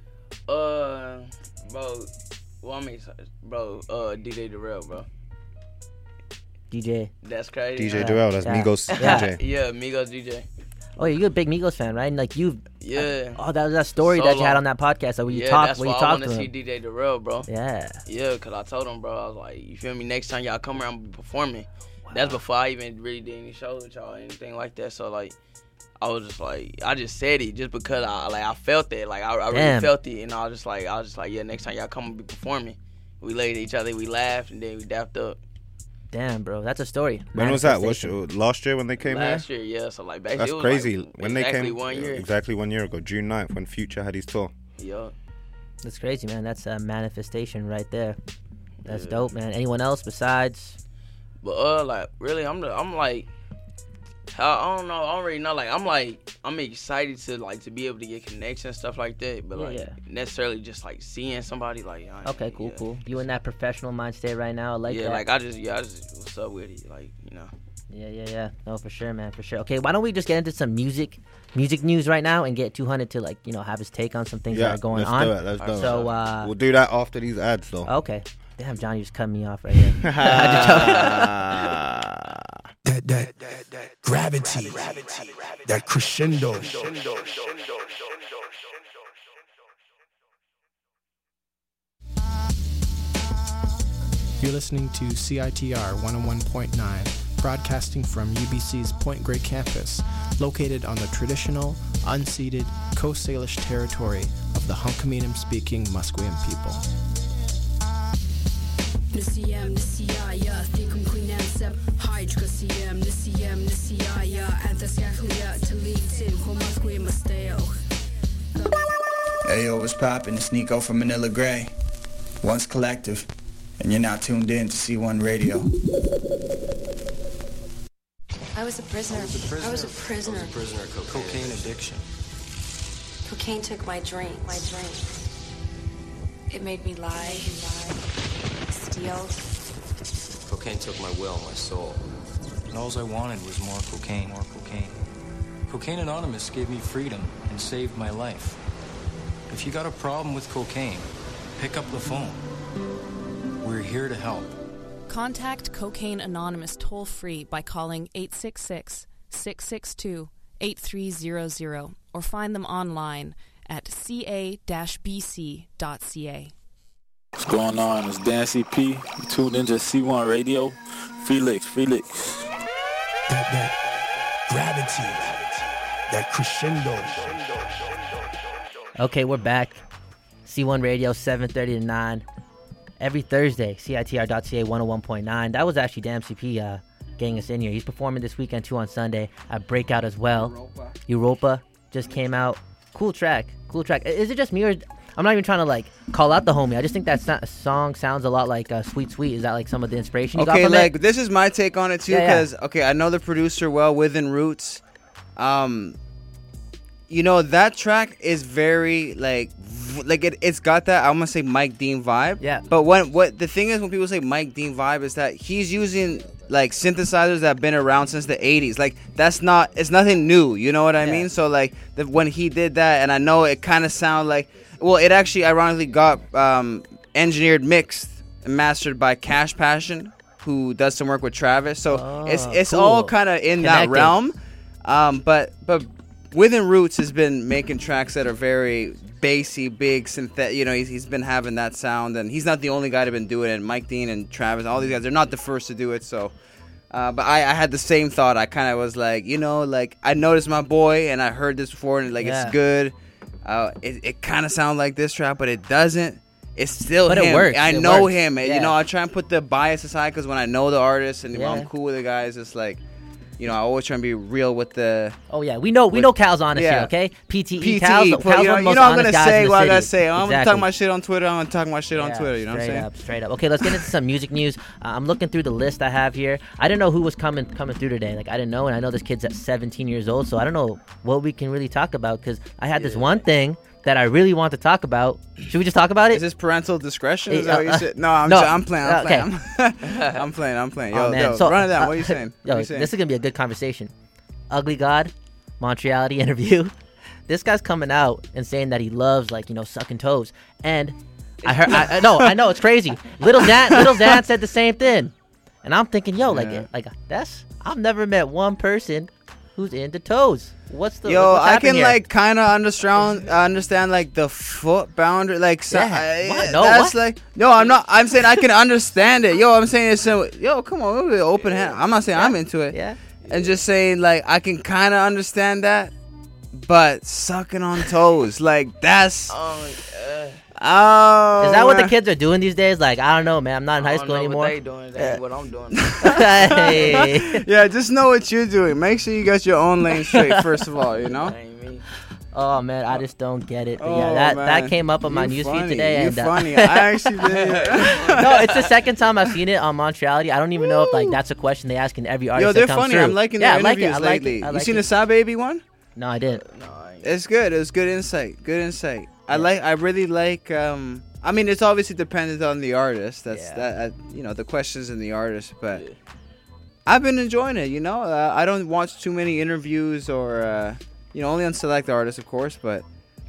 Uh, bro, well, I mean, bro, uh, D J Darrell, bro. D J. That's crazy. D J Yeah. Darrell, that's Yeah. Migos Yeah. D J. Yeah, Migos D J. Oh, yeah, you're a big Migos fan, right? And like you. Yeah. Oh, that was that story So that you had long. on that podcast. Like, where you yeah, talked, that's where why you I talked want to to see him. D J Darrell, bro. Yeah. Yeah, cause I told him, bro, I was like, you feel me? Next time y'all come around, I'm performing. That's before I even really did any shows with y'all or anything like that. So like, I was just like, I just said it just because I like I felt it, like I, I really Damn. felt it, and I was just like, I was just like, yeah, next time y'all come and be performing, we laid at each other, we laughed, and then we dapped up. Damn, bro, that's a story. When was that? Was Manifestation. last year when they came Last here? year, yeah. So like, basically, That's it was crazy. Like when they exactly came, one year. exactly one year ago, June ninth, when Future had his tour. Yeah. That's crazy, man. That's a manifestation right there. That's Yeah. dope, man. Anyone else besides? But uh, like really, I'm the, I'm like, I, I don't know, I don't really know. Like I'm like, I'm excited to like to be able to get connections and stuff like that. But Yeah, like yeah. necessarily just like seeing somebody like. I, Okay, cool, yeah. cool. You in that professional mind state right now? I like yeah, that. like I just yeah, I just what's up with it, like you know. Yeah, yeah, yeah. No, for sure, man, for sure. Okay, why don't we just get into some music, music news right now, and get two hundred to like you know have his take on some things Yeah, that are going let's on. do it. Let's do it. So uh, We'll do that after these ads, though. okay. Damn, John, you just cut me off right here. That, that, that, that gravity, that crescendo. You're listening to C I T R one oh one point nine, broadcasting from U B C's Point Grey campus, located on the traditional, unceded Coast Salish territory of the Hunkaminam-speaking Musqueam people. Nisiyam, Nisiyaya, Thikum Queenam Seb, Hydra Siyam, Nisiyam, Nisiyaya, Anthasyakuya, Talitin, Homasque Masteo. Hey yo, what's poppin'? It's Nico from Manila Gray. Once Collective, and you're now tuned in to C one Radio. I was a prisoner. I was a prisoner. I was a prisoner of cocaine, cocaine addiction. Cocaine took my dream. My dream. It made me lie, steal. Cocaine took my will, my soul. And all I wanted was more cocaine, more cocaine. Cocaine Anonymous gave me freedom and saved my life. If you got a problem with cocaine, pick up the phone. We're here to help. Contact Cocaine Anonymous toll-free by calling eight six six, six six two, eight three zero zero or find them online at c a dash b c dot c a. What's going on? It's Dan C P. You tuned into C one Radio. Felix, Felix. That, that gravity, that crescendo. Okay, we're back. C one Radio, seven thirty to nine. Every Thursday, C I T R dot C A one oh one point nine. That was actually Dan C P uh, getting us in here. He's performing this weekend, too, on Sunday at Breakout as well. Europa. Europa just came out. Cool track. Cool track. Is it just me or... I'm not even trying to, like, call out the homie. I just think that so- song sounds a lot like uh, Sweet Sweet. Is that, like, some of the inspiration you got Okay, from like, it? this is my take on it, too, Yeah, yeah. because, okay, I know the producer well, Within Roots. Um, you know, that track is very, like, v- like, it, it's got that, I'm going to say, Mike Dean vibe. Yeah. But when, what, the thing is, when people say Mike Dean vibe, is that he's using, like, synthesizers that have been around since the eighties. Like, that's not, it's nothing new, you know what I Yeah. mean? So, like, the, when he did that, and I know it kind of sounded like, well, it actually ironically got um, engineered, mixed, and mastered by Cash Passion. who does some work with Travis. So Oh, it's it's cool. all kind of in that Connected. realm. Um, but but Within Roots has been making tracks that are very bassy, big, synthetic. You know, he's, he's been having that sound, and he's not the only guy to been doing it. Mike Dean and Travis, all these guys, they're not the first to do it. So, uh, but I, I had the same thought. I kind of was like, you know, like I noticed my boy, and I heard this before, and like Yeah. it's good. Uh, it it kind of sounds like this track, but it doesn't. It's still But it him. works. I It know works. him. And, Yeah. You know, I try and put the bias aside because when I know the artist and Yeah. I'm cool with the guys, it's like, you know, I always try and be real with the. Oh yeah, we know we with- know Cal's honest yeah. here, okay? P T E, P T E, Cal's, put- Cal's you know, one of the you most know I'm honest gonna guys say in the what I city. gotta say. I'm Exactly. talking my shit on Twitter. I'm gonna talk my shit on Yeah, Twitter. You know what I'm straight saying? up, straight up. Okay, let's get into some music news. Uh, I'm looking through the list I have here. I didn't know who was coming coming through today. Like I didn't know, and I know this kid's at seventeen years old, so I don't know what we can really talk about because I had this one thing that I really want to talk about. Should we just talk about it? Is this parental discretion? Is Uh, that what you uh, said? No, I'm, no. Just, I'm playing. I'm Uh, playing. okay. I'm, I'm playing. I'm playing. Yo, Oh, man. yo, So, run it down. uh, What are you saying? Yo, what are you saying? this is gonna be a good conversation. Ugly God, Montreality interview. This guy's coming out and saying that he loves like you know sucking toes, and I heard. I, I know. I know it's crazy. Little Dan, Little Dan said the same thing, and I'm thinking, yo, like, Yeah. like that's. I've never met one person who's into toes. What's the? Yo, what's I happening can here? like kind of understand understand like the foot boundary, like so, Yeah. I- What? No, that's what? like no, I'm not. I'm saying I can understand it. Yo, I'm saying it's so. Yo, come on, we're open hand. I'm not saying I'm into it. Yeah. And just saying like I can kind of understand that, but sucking on toes, like that's. Oh, uh, Oh, Is that what the man. kids are doing these days? Like, I don't know, man. I'm not in high I school don't know anymore. what they doing. That ain't what I'm doing. Hey. Yeah, just know what you're doing. Make sure you got your own lane straight first of all. You know. Oh man, I just don't get it. But Oh, yeah, that, man. that came up on my You newsfeed funny. today. You and, uh, funny. I actually did. No, it's the second time I've seen it on Montreality. I don't even know if like that's a question they ask in every artist. Yo, they're that comes funny. through. I'm liking yeah, their I like it. interviews I like lately. it. I You like seen it. the Sa Baby one? No, I didn't. It's good. It was good insight. Good insight. I like. I really like. Um, I mean, it's obviously dependent on the artist. That's Yeah. that. Uh, you know, the questions in the artist. But I've been enjoying it. You know, uh, I don't watch too many interviews or, uh, you know, only on select artists, of course. But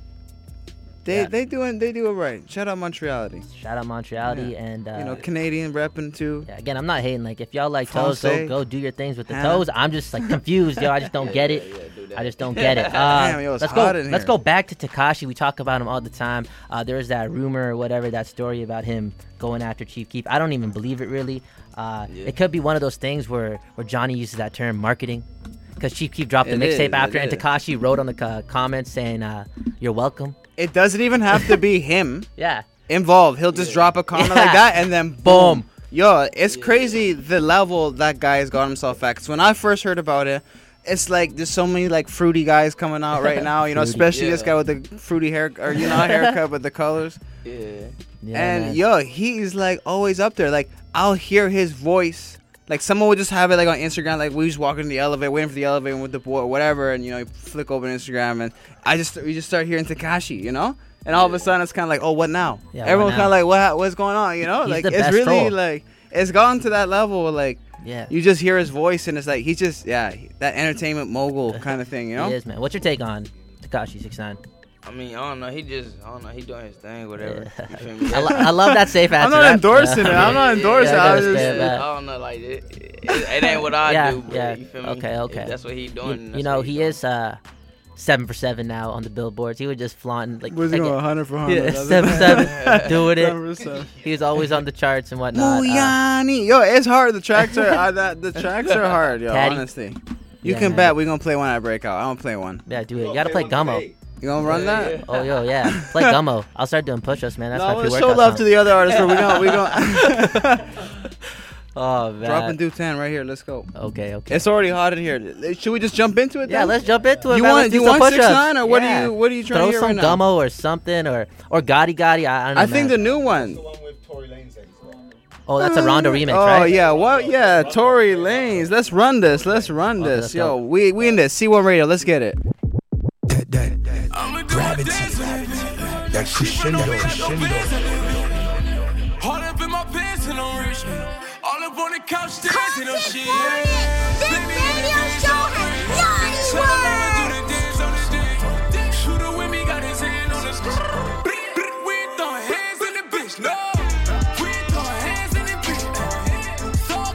they Yeah. they doing they do it right. Shout out Montreality. Shout out Montreality Yeah. and uh, You know, Canadian repping too. yeah, again, I'm not hating. Like if y'all like toes, Francais. go go do your things with the Huh? toes. I'm just like confused, yo. I just don't get it. I just don't get it. Uh, Damn, yo, it's let's hot go. in Let's here. go back to Tekashi. We talk about him all the time. Uh, there's that rumor or whatever, that story about him going after Chief Keef. I don't even believe it really. Uh, It could be one of those things where where Johnny uses that term marketing. Because Chief Keef dropped the It mixtape is, after, it and is. Tekashi wrote on the co- comments saying, uh, "You're welcome." It doesn't even have to be him. Yeah. Involved. He'll just drop a comment Yeah. like that and then boom. Yo, it's crazy the level that guy has got himself at. 'Cause when I first heard about it, it's like there's so many like fruity guys coming out right now. You know, Fruity. especially this Yeah. guy with the fruity hair, or you know, not haircut but the colors. Yeah. Yeah, and man. yo, he's like always up there. Like I'll hear his voice. Like someone would just have it like on Instagram. Like we just walking in the elevator, waiting for the elevator with the boy or whatever, and you know, you flick open Instagram, and I just we just start hearing Tekashi, you know. And all of a sudden, it's kind of like, oh, what now? Yeah, what Everyone's now? kind of like, what? What's going on? You know, He's like the it's best really troll. like it's gone to that level. Where, like, Yeah. you just hear his voice, and it's like he's just yeah, that entertainment mogul kind of thing. You know, He is, man. What's your take on Tekashi six nine? I mean, I don't know. He just, I don't know. He doing his thing, whatever. You feel me? I, lo- I love that safe answer. I'm not That- endorsing it. I'm not endorsing Yeah, it. I I was gotta just- stand back. I don't know, like it, it, it ain't what I yeah, do. But yeah. You feel me? Okay, okay. If that's what he doing. You, that's you know, what he doing. is uh, seven for seven now on the billboards. He was just flaunting like. Was he like going a- one hundred for one hundred? Yeah, That's seven it. seven, doing seven for it. seven. He was always on the charts and whatnot. Uh, Muyani. Yo, it's hard. The tracks are uh, that, the tracks are hard, yo. Caddy. Honestly, you Yeah, can man. bet we're gonna play one at breakout. I'm gonna play one. yeah, do it. You gotta play Gummo. You gonna run that? Oh, yo, yeah. Play Gummo. I'll start doing push-ups, man. That's No, my let's pre-workout show love song. to the other artists. Where we gonna we gonna Oh, man. drop and do ten right here. Let's go. Okay, okay. It's already hot in here. Should we just jump into it? Yeah, then? let's jump into it. You man. want Let's you do some want six push-ups. nine or what Yeah. are you what are you trying Throw to hear some right now? Gummo or something, or or Gotti Gotti. I, I don't know. I think man. the new one. Oh, that's a Rondo remix, Oh right? yeah, what? Yeah, Tory Lanez. Let's run this. Let's run Okay, this. let's Yo, go. we we in this. C one Radio. Let's get it. Gravity. That crescendo. crescendo. All up in my pants and I'm rich. All up on the couch dancing on shit. This radio show has naughty words. Shooter with me got his hand on the screen. We ain't throwing hands in the bitch, no. We ain't throwing hands in the bitch. Throw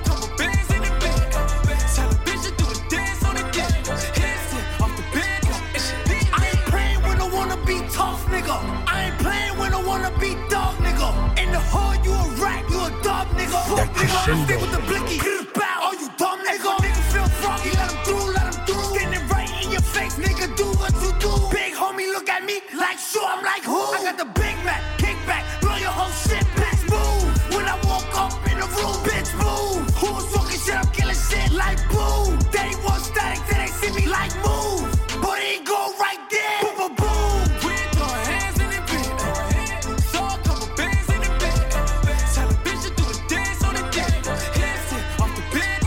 crescendo. Stick with the blicky. Oh, you dumb nigga. Nigga feel froggy, let him through, let him through. Standing right in your face, nigga, do what you do. Big homie, look at me like sure, I'm like who? I got the Big Mac, kickback, blow your whole shit, bitch, move. When I walk up in the room, bitch, move. Who was talking shit, I'm killing shit like boo. They want static, then they see me like move. But it go right there, boom, boom, boom. We throwing hands in the bed. Saw a couple bands in the bed. Tell a bitch to do the dance on the deck. Hands it off the bed.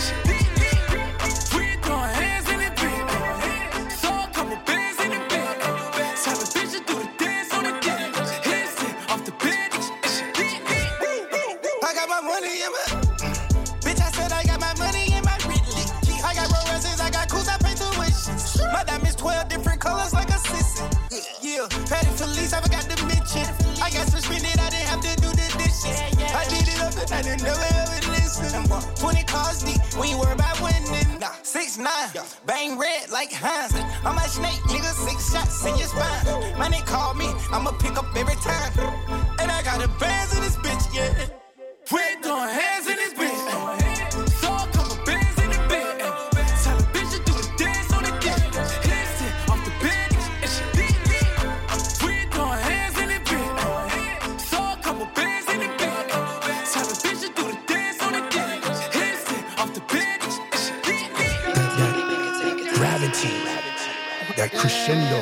We throwing hands in the bed. Saw a couple bands in the bed. Tell a bitch to do the dance on the deck. Hands it off the bed. I got my money in my bitch. I said I got my money in my Ridley. I got Rolexes, I got coups, I pay tuitions. My diamonds twelve different colors like a sissy. Yeah, Patty Felice, I forgot to mention. I got suspended, I didn't have to do the dishes. I did it up and I didn't never ever listen. twenty cars deep, we ain't worried about winning. Nah, six nine, bang red like Heinz. I'm a snake, nigga, six shots in your spine. My nigga call me, I'ma pick up every time. And I got the bands in this bitch, yeah. We're throwing hands in this bitch. Saw a couple bands in the bed. Tell a bitch to do the dance on the deck. Hands it off the bed. We're throwing hands in the bed. Saw a couple bands in the bed. Tell a bitch to do the dance on the deck. Hands it off the bed. Gravity. That crescendo.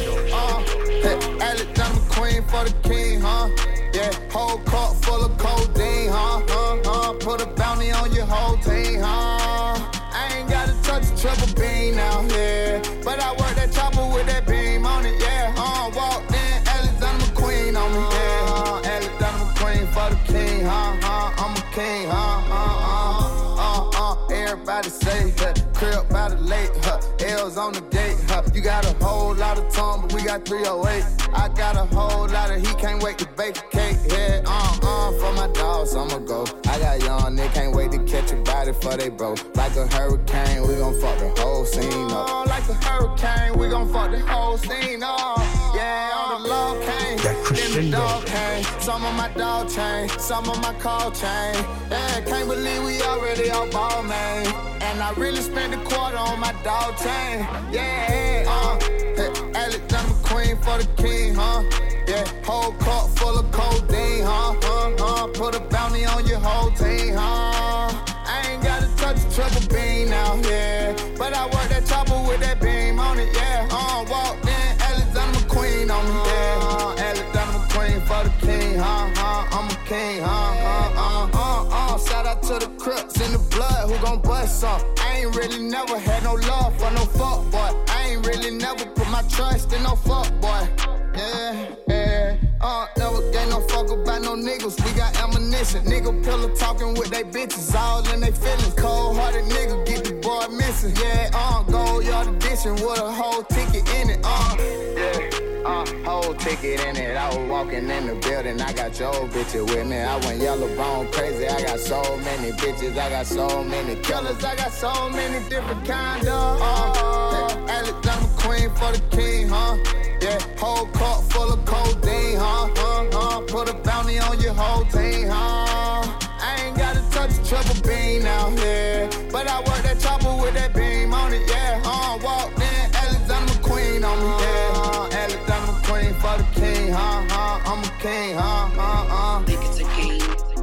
Uh, hey, Alexander McQueen for the king, huh? Yeah, whole cup full of codeine, huh? Uh, uh, put a bounty on your whole team, huh? I ain't gotta touch a triple beam now, yeah. But I work that chopper with that beam on it, yeah. Uh, walked in, Alexander McQueen on me, yeah. Uh, Alexander McQueen for the king, huh? Uh, I'm a king, huh? Uh, uh, uh, uh, everybody say, huh? Crib by the lake, huh? L's on the gate, huh? You got a whole lot of tongue, but we got three oh eight. I got a whole lot of he can't wait to bake a cake, yeah. Uh, uh, for my dogs, I'ma go. I got young nigga, can't wait to catch a body for they bro. Like a hurricane, we gon' fuck the whole scene up. Uh, like a hurricane, we gon' fuck the whole scene up. Yeah, all the love came, then the dog came. Some of my dog chain, some of my call chain. Yeah, can't believe we already all ball, man. And I really spent a quarter on my dog chain. Yeah, uh, hey, Alexander McQueen for the king, huh? Yeah, whole cup full of codeine, huh? Uh, uh, put a bounty on your whole team, huh? I ain't gotta touch a triple beam now, yeah. But I work that chopper with that beam on it, yeah. Uh, walked in, Alexander McQueen on me, yeah. Uh, Alexander McQueen for the king, huh? Uh, I'm a king, huh? Uh, uh, uh, uh, shout out to the Crips in the blood, who gon' bust some? I ain't really never had no love for no fuck boy. I ain't really never put my trust in no fuck boy. Yeah, yeah. Uh, never gave no fuck about no niggas. We got ammunition. Nigga pillow talking with they bitches, all in they feelings. Cold hearted nigga, get the boy missing. Yeah, uh, gold yard edition with a whole ticket in it. Uh, yeah. Uh, whole ticket in it. I was walking in the building. I got your bitches with me. I went yellow bone crazy. I got so many bitches. I got so many killers. I got so many different kind of. Uh, Alexander McQueen for the king, huh? Yeah, whole cup full of codeine, huh? Uh, uh, put a bounty on your whole team, huh? I ain't gotta touch a triple beam now, yeah. But I work that chopper with that beam on it, yeah. Uh, walked in, Alexander McQueen on me, yeah. Uh, Alexander McQueen for the king, huh? Uh, I'm a king, huh? Uh, uh. Think it's a king.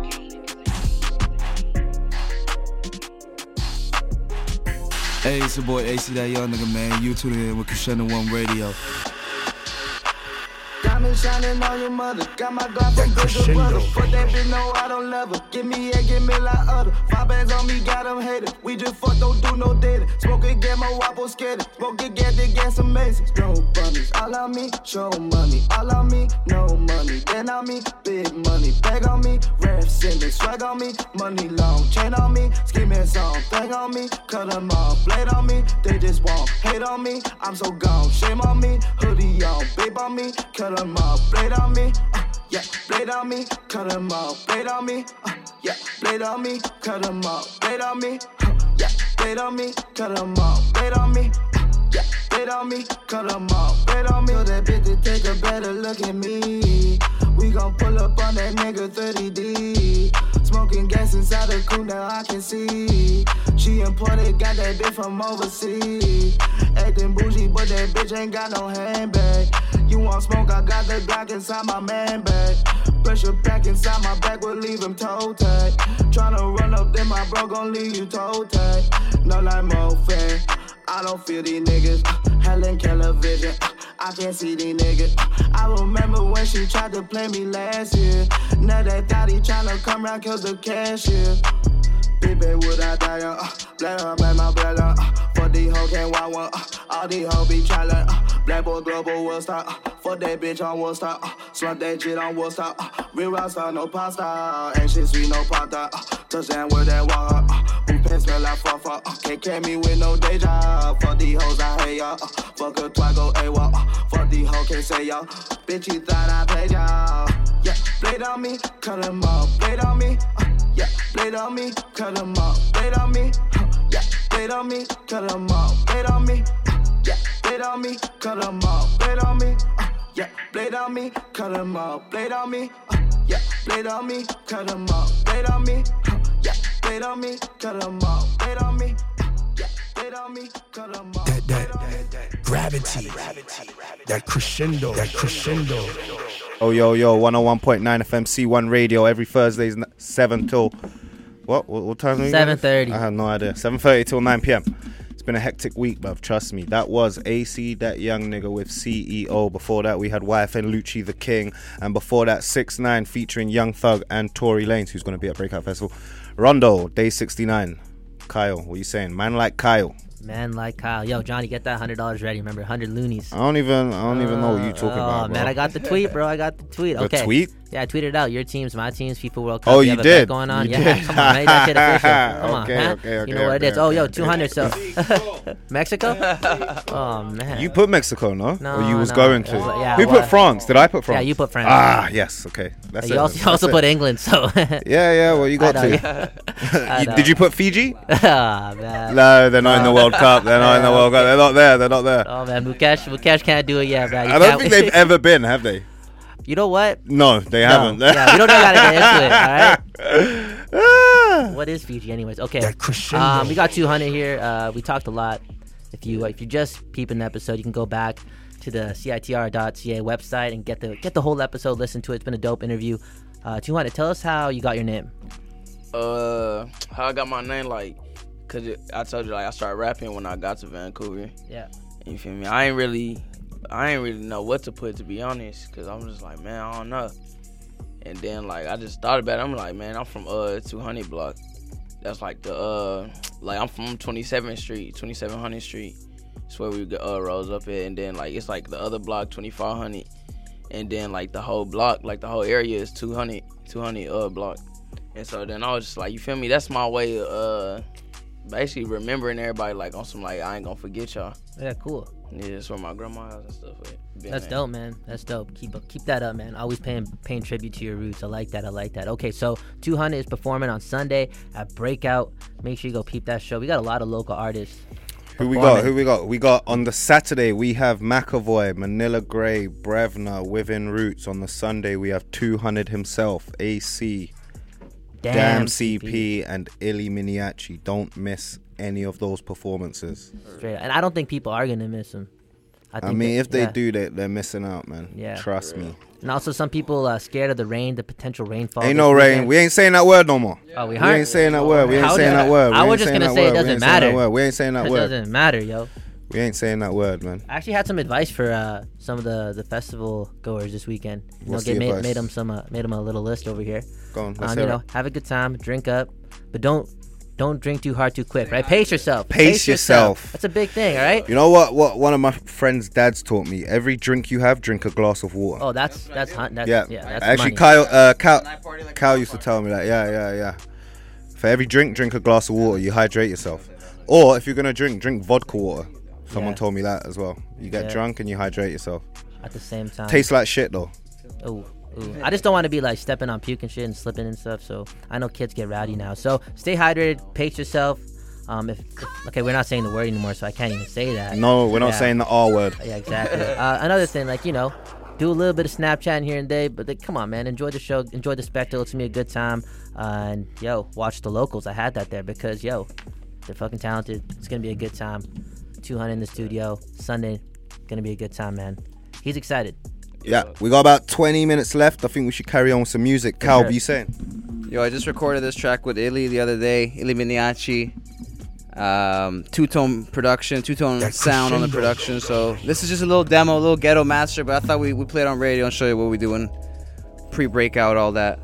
Hey, it's your boy A C, that young nigga, man. You tuning in with Crescendo One Radio. Diamond shining on your mother. Got my Glock from Bigger Brother. Fuck that bitch, no, I don't love her. Give me a, give me like other. Five bands on me, got them hated. We just fuck, don't do no dating. Smoke it, get my wapo scared. Smoke it, get the gas amazing. No bunnies, all on me, show money. All on me, no money. Then on me, big money. Bag on me, rare sending. Swag on me, money long. Chain on me, skimming song. Thing on me, cut them off. Blade on me, they just won't hate on me. I'm so gone, shame on me. Hoodie on, babe on me, cut them off. Blade on me, uh, yeah, blade on me, cut them off. Blade on me, uh, yeah, blade on me, cut them off. Blade on me, uh, yeah, blade on me, cut them off. Blade on me, uh, yeah, blade on me, cut them off. Blade on me, so that bitch to take a better look at me. We gon' pull up on that nigga thirty D. Smoking gas ice inside the coupe that I can see. She imported, got that bitch from overseas. Acting bougie, but that bitch ain't got no handbag. You want smoke, I got the Glock inside my man bag. Pressure back inside my back will leave him toe tag. Tryna run up, then my bro gon' leave you toe tag. No like Mo fan, I don't feel these niggas. Helen Keller vision, I can't see these niggas. I remember when she tried to play me last year. Now that thought he tryna come round, kill the cashier. Baby, would I die? Uh, Black her, black my blood. Uh, for these hoes can't want one. Uh, all these hoes be tryna. Uh, Black boy global will start. Uh, for that bitch on Wall Star. Uh, slump that shit on Wall Star. Uh, real rock star, no pasta. Ain't shit sweet, no pasta. Uh, touchdown with that water. Uh, boot pants smell like fuck. Uh, can't carry me with no day job. For these hoes, I hate y'all. Uh, fuck her twice, go AWOL. Uh, for these hoes, can't say y'all. Bitch, you thought I played y'all. Yeah, played on me, cut them off. Played on me. Uh, Yeah, played on me, cut them off. Played on me, huh, yeah, played on me, cut them off. Played on me, uh, yeah, played on me, cut them off. Played on me, uh, yeah, played on me, cut them off. Played on me, uh, yeah, played on me, cut them off. Played on me, huh, yeah, played on me, cut them off. Played on me, uh, yeah, played on me, cut them off. That, that, that, that gravity, that crescendo, that crescendo. Oh, yo, yo, one oh one point nine F M C one Radio every Thursdays, seven till, what, what, what time? seven thirty. I have no idea. seven thirty till nine p.m. It's been a hectic week, bruv, trust me. That was A C, that young nigga with C E O. Before that, we had Y F N Lucci the King. And before that, six nine featuring Young Thug and Tory Lanez, who's going to be at Breakout Festival. Rondo, Day sixty-nine. Kyle, what you saying? Man like Kyle. Man like Kyle. Yo, Johnny, get that one hundred dollars ready. Remember, one hundred loonies. I don't even I don't uh, even know what you're talking oh, about, bro. Man, I got the tweet, bro. I got the tweet. The okay. tweet? Yeah, I tweeted it out. Your teams, my teams, FIFA World Cup. Oh, we you have a did? bet going on. You yeah, did? Come on, make that shit official. Come okay, on, man. okay, okay, you know what okay, it is. Oh, yo, okay. two hundred, so. Mexico? Oh, man. You put Mexico, no? No, Or you was no. going to? Was, yeah, Who well, put France? Did I put France? Yeah, you put France. Ah, yes, okay. That's you it. also, you That's also it. put England, so. yeah, yeah, well, you got I know, to. yeah. you, did you put Fiji? Ah, man. No, they're not in the World Cup. They're not in the World Cup. They're not there. They're not there. Oh, man. Mukesh, Mukesh can't do it yet, man. You I don't can't- think they've ever been, have they? You know what? No, they No. haven't. Yeah, we don't know how to get into it, all right? What is Fiji, anyways? Okay. Um, we got two hundred here. Uh, we talked a lot. If you if you just peeping the episode, you can go back to the C I T R dot C A website and get the get the whole episode. Listen to it. It's been a dope interview. Uh, two hundred. Tell us how you got your name. Uh, how I got my name, like, cause it, I told you, like, I started rapping when I got to Vancouver. Yeah. You feel me? I ain't really, I ain't really know what to put, to be honest, cause I'm just like, man, I don't know. And then, like, I just thought about it. I'm like, man, I'm from uh two hundred block. That's like the uh, like I'm from twenty-seventh Street, twenty-seven hundred Street. That's where we uh rose up at, and then like it's like the other block, twenty-five hundred, and then like the whole block, like the whole area is two hundred, two hundred uh block. And so then I was just like, you feel me? That's my way of uh, basically remembering everybody, like on some like I ain't gonna forget y'all. Yeah, cool. Yeah, that's where my grandma house and stuff at. Been That's at. dope, man. That's dope. Keep up, keep that up, man. Always paying paying tribute to your roots. I like that. I like that. Okay, so two hundred is performing on Sunday at Breakout. Make sure you go peep that show. We got a lot of local artists. Who we got? Who we got? We got on the Saturday we have McAvoy, Manila Gray, Brevna, Within Roots. On the Sunday we have two hundred himself, A C, Damn, Damn C C P. P, and Illy Miniachi. Don't miss any of those performances. Straight up. And I don't think people are gonna miss them. I, think mean, that- if they yeah. do, they, they're missing out, man. Yeah. Trust me. And also, some people uh, scared of the rain, the potential rainfall. Ain't this no rain. weekend. We ain't saying that word no more. Oh, we We aren't? ain't saying that word. We ain't How saying did- that word. We I was ain't just saying gonna that say it word. We doesn't ain't saying matter. that word. We ain't saying that It word. doesn't matter, yo. We ain't saying that word, man. I actually had some advice for uh, some of the, the festival goers this weekend. You What's know, get, the made, advice? made them some uh, made them a little list over here. Go on, let's um, hear you know, it. have a good time, drink up, but don't don't drink too hard too quick, right? Pace yourself. Pace yourself. That's a big thing, all right? You know what? What one of my friends' dads taught me: every drink you have, drink a glass of water. Oh, that's that's hun- that's yeah, yeah. That's actually, money. Kyle, uh, Cal, Cal used to tell me that. Yeah, yeah, yeah. For every drink, drink a glass of water. You hydrate yourself. Or if you're gonna drink, drink vodka water. Someone Yeah. told me that as well. You get Yeah. drunk and you hydrate yourself. At the same time. Tastes like shit though. Ooh, ooh. I just don't want to be like stepping on puke and shit and slipping and stuff. So I know kids get rowdy now. So stay hydrated, pace yourself. Um, if, if okay, we're not saying the word anymore, so I can't even say that. No, we're not Yeah. saying the R word. Yeah, exactly. uh, another thing, like you know, do a little bit of Snapchatting here and there, but they, come on, man, enjoy the show, enjoy the spectacle. It's gonna be a good time. Uh, and yo, watch the locals. I had that there because yo, they're fucking talented. It's gonna be a good time. two hundred in the studio Sunday, gonna be a good time, man. He's excited. Yeah, we got about twenty minutes left. I think we should carry on with some music. Cal, what are you saying? Yo, I just recorded this track with Illy the other day. Illy Miniachi. Um, two-tone production, two-tone That's sound on the production. So this is just a little demo, a little ghetto master, but I thought we we play it on radio and show you what we're doing. Pre-breakout, all that.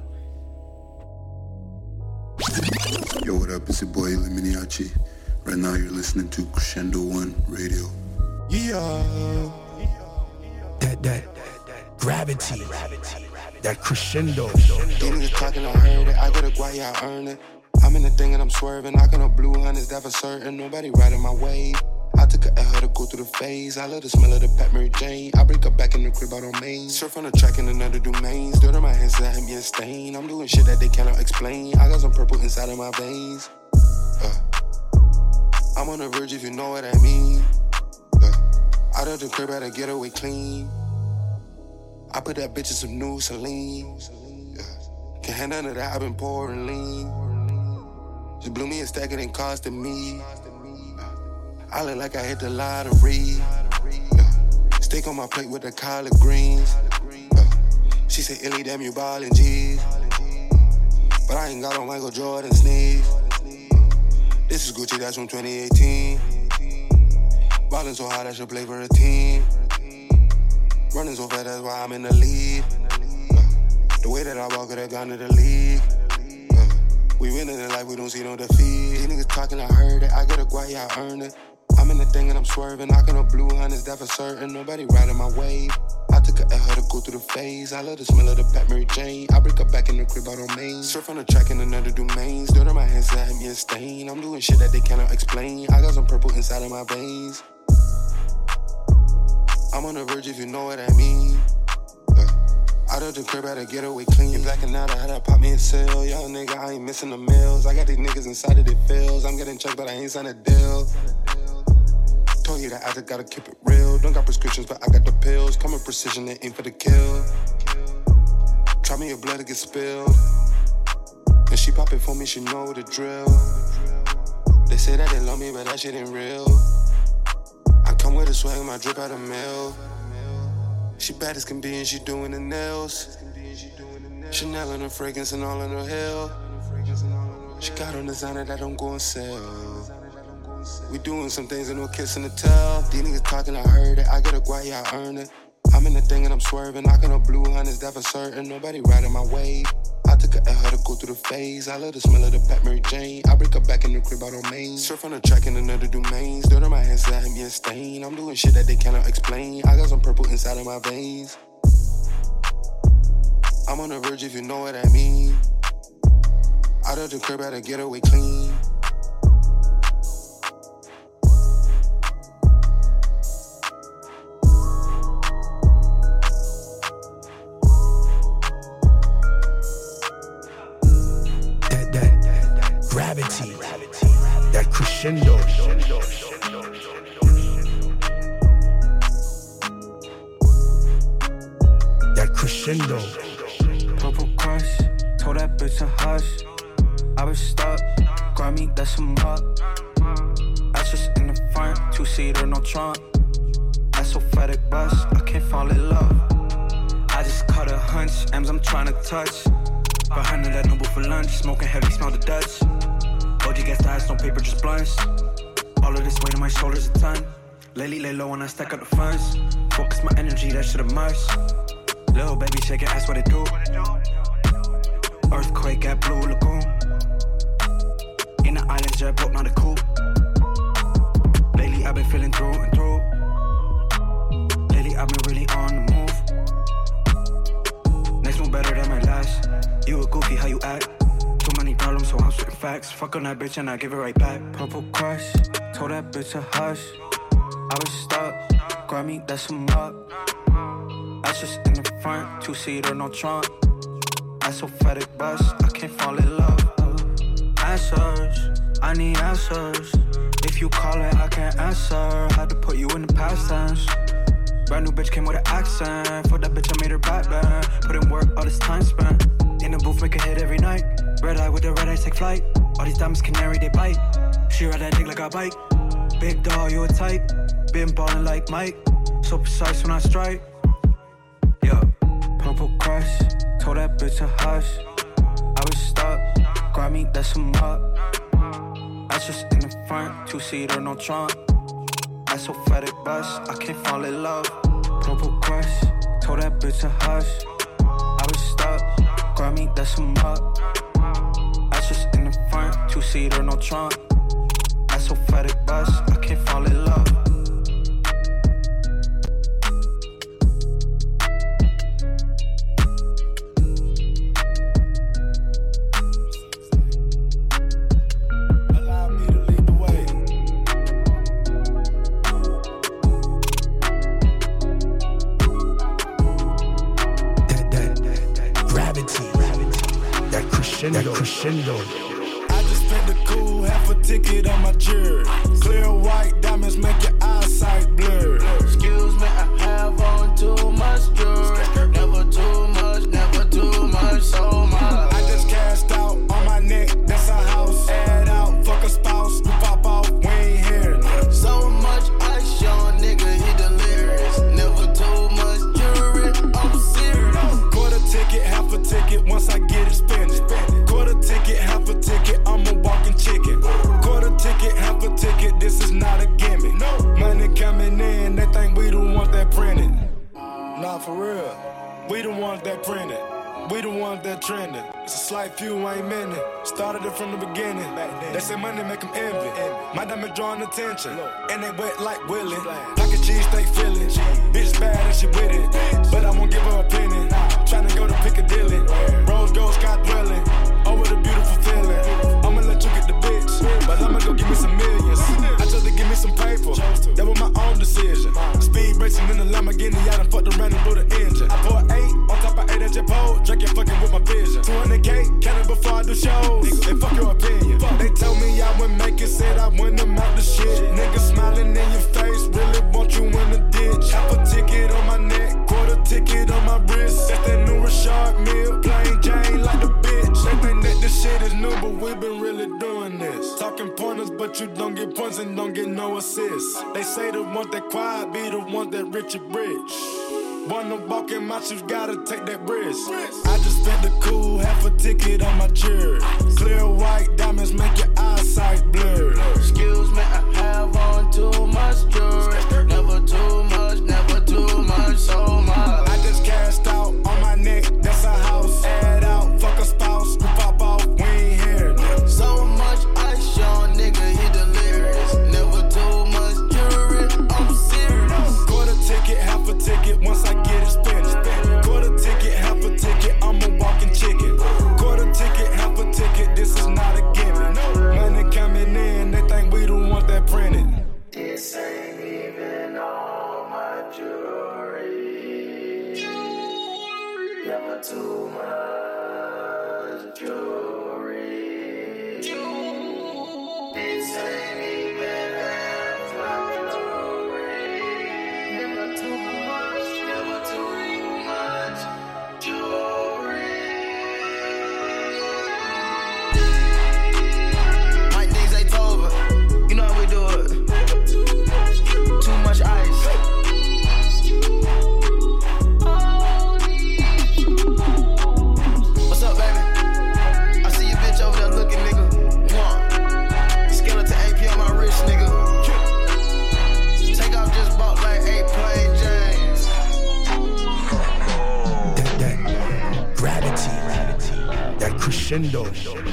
Yo, what up? It's your boy Illy Miniachi. Right now you're listening to Crescendo One Radio. Yeah. That, that, gravity. That crescendo. These niggas talking, I heard it. I got a guay, I earn it. I'm in the thing and I'm swerving. I got no blue hunters, that for certain. Nobody riding my wave. I took a L to go through the phase. I love the smell of the Pat Mary Jane. I break up back in the crib out on Main. Surf on the track in another domains. Dirt on my hands that have me a stain. I'm doing shit that they cannot explain. I got some purple inside of my veins. Uh, I'm on the verge if you know what I mean. Uh, out of the crib, had to get away clean. I put that bitch in some new Celine. Uh, can't hand none of that, I've been pouring lean. Just blew me a stack, it ain't costing me. I look like I hit the lottery. Uh, steak on my plate with the collard greens. Uh, she said, Illy, damn, you ballin' G's. But I ain't got on Michael Jordan sneeze. This is Gucci, that's from twenty eighteen. Ballin' so hard, I should play for a team. Running so fast, that's why I'm in the lead. Uh, the way that I walk, could've gone to the league. We winning in life, we don't see no defeat. These niggas talking, I heard it. I got a guay, I earned it. I'm in the thing and I'm swerving. I got no blue hunters, that for certain. Nobody riding my wave. I took a L to go through the phase. I love the smell of the Pat Mary Jane. I break up back in the crib out on Main. Surf on the track in another domains. Dirt on my hands that have me a stain. I'm doing shit that they cannot explain. I got some purple inside of my veins. I'm on the verge if you know what I mean. Out of the crib, had to get away clean. You blacking out, I had to pop me a cell. Young nigga, I ain't missing the meals. I got these niggas inside of their fields. I'm getting checked, but I ain't signed a deal. Told you that I just gotta keep it real. Don't got prescriptions, but I got the pills. Come in precision, they aim for the kill. Try me, your blood to get spilled. And she pop it for me, she know the drill. They say that they love me, but that shit ain't real. I come with a swag, my drip out a mill. She bad as can be and she doing the nails. Chanel and her fragrance and all in her hair. She got on designer that don't go on sale. We doing some things and no kissing to tell. These niggas talking, I heard it. I got a guay, I earn it. I'm in the thing and I'm swerving. I got no blue hunters, that for certain. Nobody riding my wave. I took a L to go through the phase. I love the smell of the Pat Mary Jane. I break up back in the crib out on Main. Surf on the track in another domains. Dirt on my hands that have me a stain. I'm doing shit that they cannot explain. I got some purple inside of my veins. I'm on the verge if you know what I mean. Out of the crib, had to get away clean. Gravity, that crescendo. That crescendo. Purple crush, told that bitch to hush. I was stuck, grimy, that's a mug. That's just in the front, two-seater, no trunk. That's so pathetic bus, I can't fall in love. I just caught a hunch, M's I'm trying to touch. Behind that noble for lunch, smoking heavy, smell the Dutch. O G gas dies, no paper, just blunts. All of this weight on my shoulders a ton. Lately, lay low when I stack up the funds. Focus my energy, that shit a must. Little baby, shake your ass, what it do? Earthquake at Blue Lagoon. In the islands, jet boat, not a coupe. Lately, I've been feeling through and through. Lately, I've been really on the move. Next one better than my last. You a goofy, how you act? Too many problems, so I'm spitting facts. Fuck on that bitch and I give it right back. Purple crush, told that bitch to hush. I was stuck, grimy, that's a mug. That's just in the front, two-seater, no trunk. That's so pathetic bus, I can't fall in love. Answers, I need answers. If you call it, I can't answer. Had to put you in the past tense. Brand new bitch came with an accent. For that bitch, I made her Batman. Put in work, all this time spent. In the booth, make a hit every night. Red eye with the red eyes, take flight. All these diamonds canary, they bite. She ride that dick like a bike. Big dog, you a type. Been ballin' like Mike. So precise when I strike. Yeah. Purple crush. Told that bitch to hush. I was stuck. Grab me, that's some up. I just in the front. Two-seater, no trunk. I so fat it bust. I can't fall in love. Purple crush. Told that bitch to hush. I was stuck. Grab me, that's some up. I just in the front. Two-seater, no trunk. I so fat it bust. I can't fall in love. That crescendo. I just spent the cool half a ticket on my jury. Clear white diamonds make your eyesight blur. Excuse me, I have on too much jewelry. Never too much, never too much, so much. I just cashed out on my neck, that's a house. Add out, fuck a spouse, you pop off, we ain't here. So much ice, young nigga, he delirious. Never too much jewelry, I'm serious. Quarter ticket, half a ticket, once I get it, spend it. Quarter ticket, half a ticket, I'm a walking chicken. Quarter ticket, half a ticket, this is not a gimmick. No money coming in, they think we the ones that printed. Nah, for real, we the ones that printed. We the ones that trending. It's a slight few, I ain't meant it. Started it from the beginning. They say money make them envy. My diamond drawing attention. And they wet like Willie. Like a cheesesteak Philly. Bitch bad and she with it. But I won't give her a penny. Tryna go to Piccadilly. Rose gold sky dwelling. Oh, what a beautiful feeling. I'ma let you get the bitch. But I'ma go give me some millions. I chose to give me some paper. That was my own decision. Speed racing in the Lamborghini. I done fucked around and blew the engine. I pour eight on top of eight at your pole. Drink it fucking with my vision. two hundred K, count it before I do shows. And fuck your opinion. They told me I wouldn't make it, said I wouldn't them out the shit. Niggas smiling in your face, really want you in the ditch. Half a ticket on my neck, quarter ticket on my wrist. That's that new Rashard Mill, plain Jane like the bitch. They think that this shit is new, but we been really doing this. Talking pointers, but you don't get points and don't get no assists. They say the one that quiet be the one that rich and rich. Wanna walk in my shoes, gotta take that risk. I just spent the cool half a ticket on my jury. Clear white diamonds make your eyesight blur. Excuse me, I have on too much jewelry. Never too much, never too much, so much. I just cashed out on my neck, that's a house. Add out, fuck a spouse, we pop off, we ain't here. So much ice, young nigga, he delirious. Never too much jewelry, I'm serious. Quarter ticket, half a ticket, once I get it, spend it. Quarter ticket, half a ticket, I'm a walking chicken. Quarter ticket, half a ticket, this is not a gimmick. Money coming in, they think we the ones that printed. This ain't even all my jewelry. Never too much jewelry. This ain't even half my jewelry. Never too much, never too much jewelry. Mike Diggs ain't over. You know how we do it. Too much ice. What's up, baby? I see you bitch over there looking, nigga. Mwah. Skeleton A P on my wrist, nigga. Take off, just bought like eight plain James. That, that gravity, that crescendo.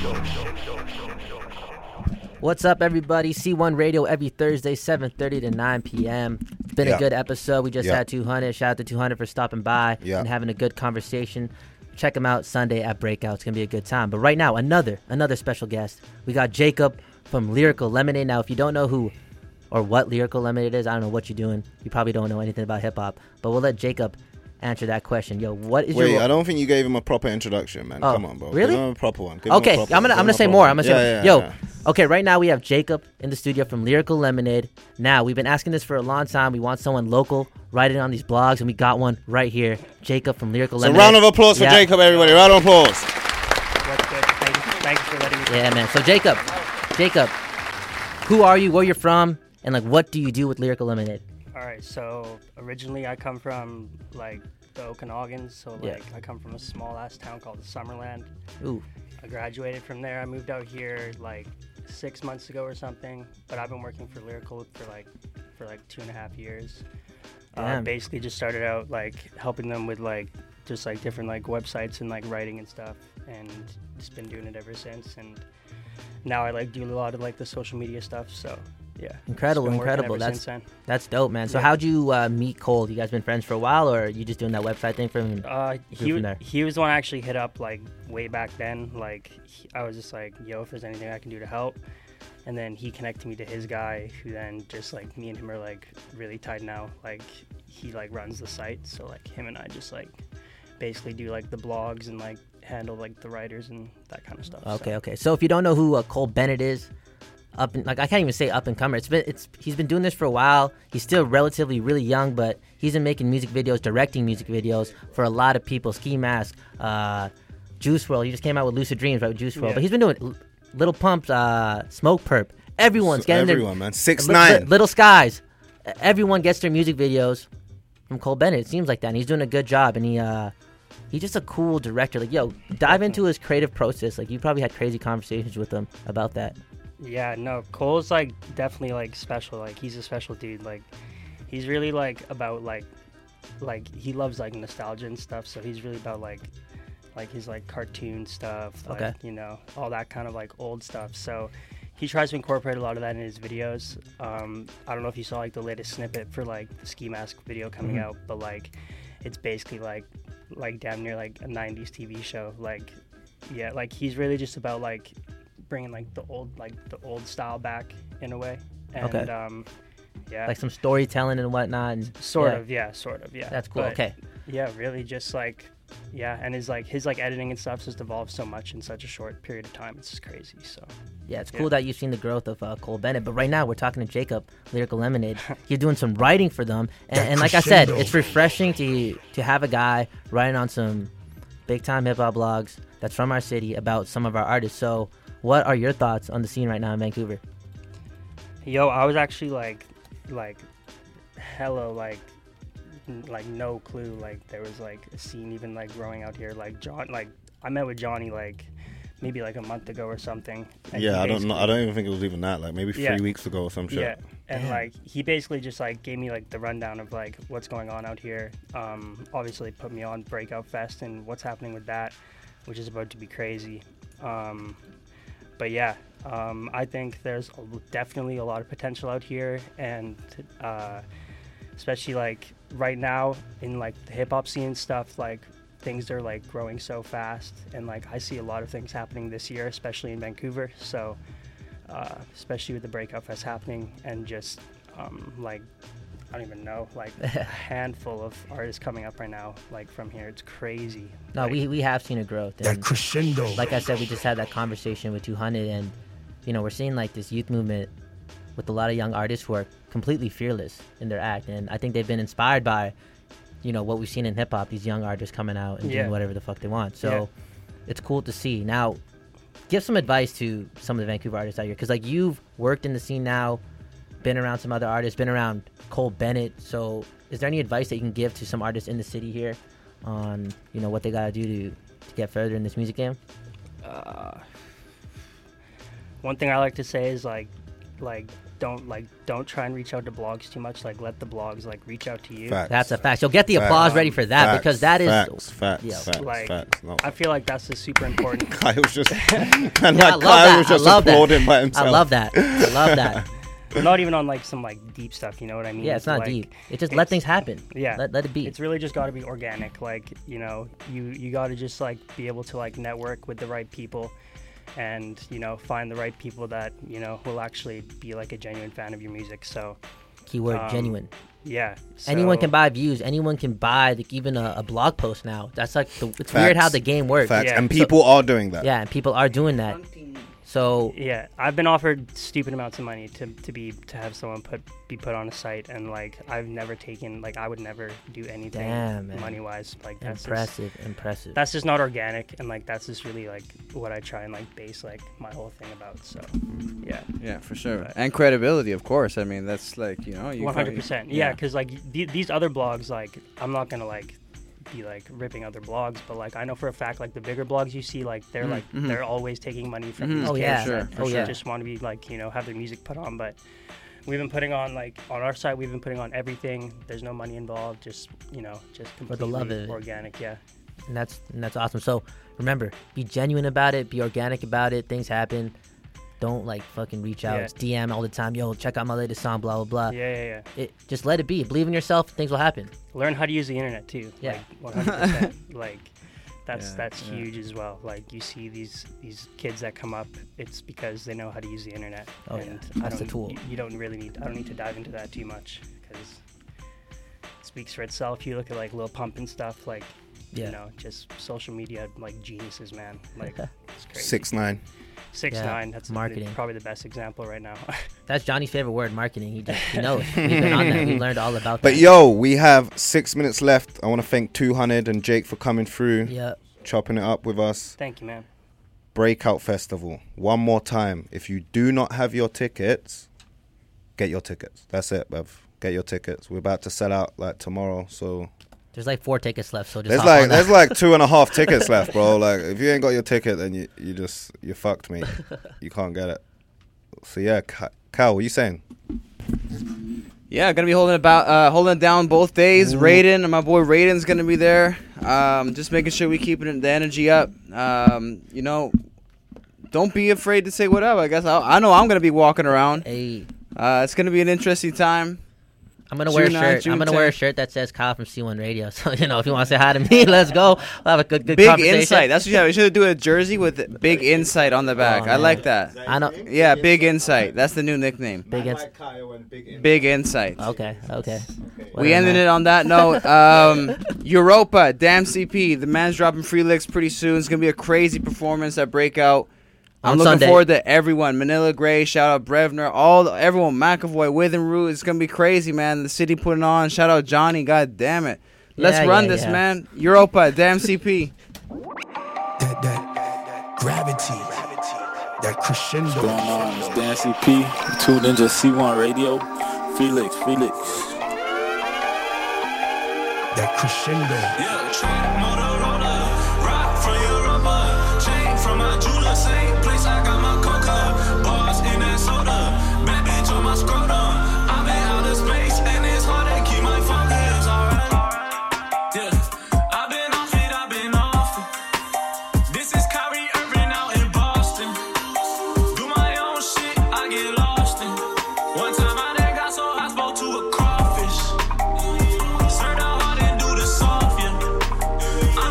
What's up, everybody? C one Radio every Thursday, seven thirty to nine p.m. It's been Yeah. a good episode. We just Yeah. had two hundred. Shout out to two hundred for stopping by Yeah. and having a good conversation. Check them out Sunday at Breakout. It's going to be a good time. But right now, another another special guest. We got Jacob from Lyrical Lemonade. Now, if you don't know who or what Lyrical Lemonade is, I don't know what you're doing. You probably don't know anything about hip-hop. But we'll let Jacob answer that question. Yo, what is Wait, your... I don't think you gave him a proper introduction, man. Oh, Come on, bro. really? Give him a proper one. Give him a Okay, proper I'm gonna one. I'm Give gonna him say a more. proper I'm gonna one. say, Yeah, yeah, yo, yeah. Okay, right now we have Jacob in the studio from Lyrical Lemonade. Now, we've been asking this for a long time. We want someone local writing on these blogs, and we got one right here. Jacob from Lyrical So Lemonade. round of applause for Yeah. Jacob, everybody. Round of applause. What's good? Thank you, thank you for letting me. Yeah, man. So, Jacob, Jacob, who are you, where you're from, and, like, what do you do with Lyrical Lemonade? All right, so originally I come from like the Okanogans, so like Yeah. I come from a small ass town called Summerland. Ooh. I graduated from there. I moved out here like six months ago or something, but I've been working for Lyrical for like for like two and a half years. Uh, Damn. basically, just started out like helping them with like just like different like websites and like writing and stuff, and just been doing it ever since. And now I like do a lot of like the social media stuff. So yeah, Incredible, just been working incredible. ever That's since then. that's dope, man. So Yeah. how'd you uh, meet Cole? You guys been friends for a while, or are you just doing that website thing for him? and Uh, grew he from w- there? he was the one I actually hit up like way back then. Like he, I was just like, yo, if there's anything I can do to help, and then he connected me to his guy, who then just like me and him are like really tight now. Like he like runs the site, so like him and I just like basically do like the blogs and like handle like the writers and that kind of stuff. Okay, so. okay. So if you don't know who uh, Cole Bennett is, up in, like I can't even say up and comer. It's been it's he's been doing this for a while. He's still relatively really young, but he's been making music videos, directing music videos for a lot of people. Ski Mask, uh, Juice world. He just came out with Lucid Dreams, right? With Juice world, Yeah. but he's been doing L- Little Pumps, uh, Smoke Perp. Everyone's So getting everyone, their man. six Li- nine Li- Little Skies. E- Everyone gets their music videos from Cole Bennett. It seems like that. And he's doing a good job, and he uh. He's just a cool director. Like, yo, dive into his creative process. Like, you probably had crazy conversations with him about that. Yeah, no, Cole's like definitely like special. Like he's a special dude. Like he's really like about like like he loves like nostalgia and stuff. So he's really about like like his like cartoon stuff. Like, Okay. you know, all that kind of like old stuff. So he tries to incorporate a lot of that in his videos. Um, I don't know if you saw like the latest snippet for like the Ski Mask video coming Mhm. out, but like it's basically like like damn near like a nineties T V show. Like yeah, like he's really just about like bringing like the old like the old style back in a way. And Okay. um yeah, Like some storytelling and whatnot. And, sort yeah. of yeah sort of yeah That's cool. But, Okay. yeah, really just like yeah, and his like his like editing and stuff just evolved so much in such a short period of time. It's just crazy. So Yeah, it's cool that you've seen the growth of uh, Cole Bennett. But right now, we're talking to Jacob, Lyrical Lemonade. You're doing some writing for them. And, That and like I said, crescendo. it's refreshing to to have a guy writing on some big-time hip-hop blogs that's from our city about some of our artists. So what are your thoughts on the scene right now in Vancouver? Yo, I was actually like, like, hella like, n- like no clue. Like there was like a scene even like growing out here. Like John, like I met with Johnny like maybe like a month ago or something. and he Yeah, I don't know. basically- I don't even think it was even that. Like maybe three Yeah. weeks ago or some shit. Yeah, and like he basically just like gave me like the rundown of like what's going on out here. Um, obviously put me on Breakout Fest and what's happening with that, which is about to be crazy. Um, but yeah, um, I think there's a, definitely a lot of potential out here, and uh, especially like right now in like the hip hop scene and stuff, like things are like growing so fast, and like I see a lot of things happening this year, especially in Vancouver. So. Uh, especially with the Breakout Fest happening and just um, like I don't even know like a handful of artists coming up right now like from here. It's crazy. No, Like, we we have seen a growth. That and crescendo. Like I said, we just had that conversation with two hundred, and you know we're seeing like this youth movement with a lot of young artists who are completely fearless in their act, and I think they've been inspired by, you know, what we've seen in hip hop. These young artists coming out and Yeah. doing whatever the fuck they want. So Yeah. it's cool to see. Now, give some advice to some of the Vancouver artists out here, because like you've worked in the scene now, been around some other artists, been around Cole Bennett. So is there any advice that you can give to some artists in the city here on, you know, what they gotta do to, to get further in this music game? uh, one thing I like to say is like like don't like don't try and reach out to blogs too much. Like let the blogs like reach out to you. Facts. That's a fact. So get the applause ready for that, Facts, because that is facts, facts, yeah. facts, Like facts. No. I feel like that's a super important. Kyle was just and Yeah, I like love Kyle that. was I just love that. applauding by himself. I love that. I love that. But not even on like some like deep stuff, you know what I mean? Yeah, it's not Like, deep. It just let it's- things happen. Yeah, Let, let it be. It's really just got to be organic. Like you know, you you got to just like be able to like network with the right people, and you know find the right people that you know will actually be like a genuine fan of your music. So Keyword um, genuine. Yeah. Anyone so- can buy views. Anyone can buy like, even a, a blog post now. That's like the, it's Facts. weird how the game works. Facts. Yeah. And So- people are doing that. Yeah, and people are doing that. So yeah, I've been offered stupid amounts of money to, to be to have someone put be put on a site, and like I've never taken like I would never do anything Damn, money wise. Like that's impressive, just, impressive. That's just not organic, and like that's just really like what I try and like base like my whole thing about. So yeah, yeah, for sure, but, and credibility, of course. I mean, that's like you know, one hundred percent. Yeah, because like th- these other blogs, like I'm not gonna like. be like ripping other blogs, but like I know for a fact like the bigger blogs you see like they're mm-hmm. like mm-hmm. they're always taking money from mm-hmm. these oh, kids yeah. Sure. that oh, yeah. just want to be like you know have their music put on. But we've been putting on like on our side we've been putting on everything. There's no money involved, just you know just completely the love of it. Organic. Yeah, and that's and that's awesome. So remember, be genuine about it, be organic about it. Things happen. Don't like fucking reach out. Yeah. It's D M all the time. Yo, check out my latest song. Blah blah blah. Yeah, yeah, yeah. It just let it be. Believe in yourself. Things will happen. Learn how to use the internet too. Yeah, like one hundred percent. Like that's yeah, that's yeah. huge as well. Like you see these these kids that come up, it's because they know how to use the internet. Oh and yeah, that's I the tool. You, you don't really need. I don't need to dive into that too much because it speaks for itself. You look at like Lil Pump and stuff. Like yeah. you know, just social media like geniuses, man. Like it's crazy. Six nine. Six yeah, nine. That's marketing. The, probably the best example right now. That's Johnny's favorite word, marketing. He just he knows. We've been on that. We learned all about that. But yo, we have six minutes left. I want to thank two hundred and Jake for coming through. Yeah. Chopping it up with us. Thank you, man. Breakout Festival. One more time. If you do not have your tickets, get your tickets. That's it, bruv. Get your tickets. We're about to sell out like tomorrow, so. There's like four tickets left, so just there's hop like on there's that. like two and a half tickets left, bro. Like if you ain't got your ticket, then you you just you fucked me. You can't get it. So yeah, Cal, what are you saying? Yeah, gonna be holding about uh, holding it down both days. Ooh. Raiden, my boy Raiden's gonna be there. Um, just making sure we keeping the energy up. Um, you know, don't be afraid to say what up. I guess I, I know I'm gonna be walking around. Hey, uh, it's gonna be an interesting time. I'm gonna June wear a shirt. nine, I'm gonna tenth. wear a shirt that says Kyle from C one Radio. So you know, if you want to say hi to me, let's go. We'll have a good, good big conversation. Insight. That's what you have. We should do a jersey with Big Insight on the back. Oh, I like that. that I know. Yeah, Big Insight. That's the new nickname. Big Insight. Big, big Insight. Okay. Okay. We ended it on that note. Um, Europa, Damn C P. The man's dropping free licks pretty soon. It's gonna be a crazy performance at Breakout. I'm On looking Sunday. forward to everyone. Manila Gray, shout out Brevner, all everyone, McAvoy, Withenroot. It's gonna be crazy, man. The city putting on. Shout out Johnny. God damn it. Let's Yeah, run yeah, this, yeah. man. Europa, Damn C P. That, that gravity, that crescendo. What's going on? It's Dan C P. You tuned into C one Radio. Felix, Felix. That crescendo. Yeah, track Motorola, rock from Europa, chain from my jeweler, same place I got my coca, bars in that soda, bad bitch on my scrotum. I'm in outer space and it's hard to keep my focus, alright. Yeah, I've been off it, I've been off it. This is Kyrie Irving out in Boston. Do my own shit, I get lost in. One time I done got so I spoke to a crawfish. Served out hard and do the soft, yeah.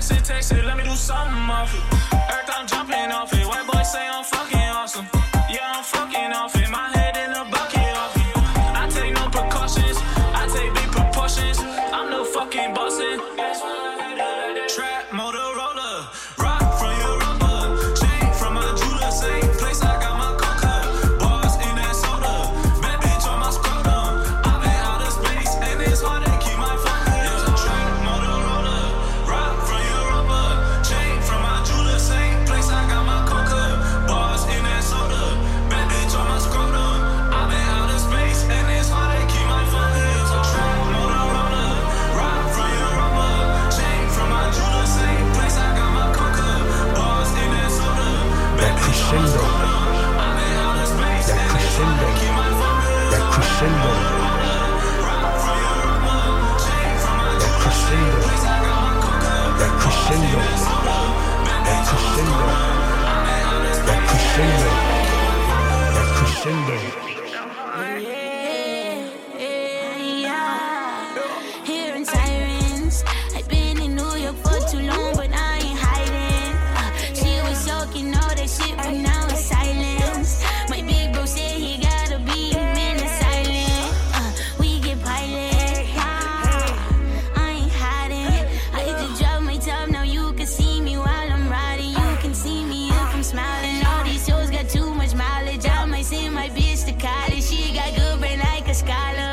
text it, text it, let me do something off it. Every time I'm jumping off it, white boy say I'm fucking awesome. Yeah, I'm fucking off it, my head in a bucket off it. I take no precautions, I take big proportions. I'm no fucking bossing. Trap Motorola, rock from your rubber, chain from my jeweler, same place I got my coca. Bars in that soda, bad bitch on my scrotum. I've been out of space and it's hard to keep my focus. Trap Motorola, rock from your rubber, chain from my jeweler, same place I got my coca. Bars in that soda, bad bitch on my scrotum. I've been out of space and it's hard to keep my focus. Trap Motorola, rock from your rubber, chain from my jeweler, same place I got my coca. Bars in that soda, bad bitch on my scrotum. I've been out of space and it's hard to keep my focus. That crescendo. That crescendo. That crescendo. That crescendo. That crescendo. That crescendo. Hearing sirens. I've been in New York for too long, but I ain't hiding. Uh, she was talking all that shit, but now it's silence. My big bro said he gotta be a minute silent. Uh, we get pilot. I ain't hiding. I just drop my top, now you can see me while I'm riding. You can see me if I'm smiling. All these shows got too much mileage. I might send my bitch to college. She got good brain like a scholar.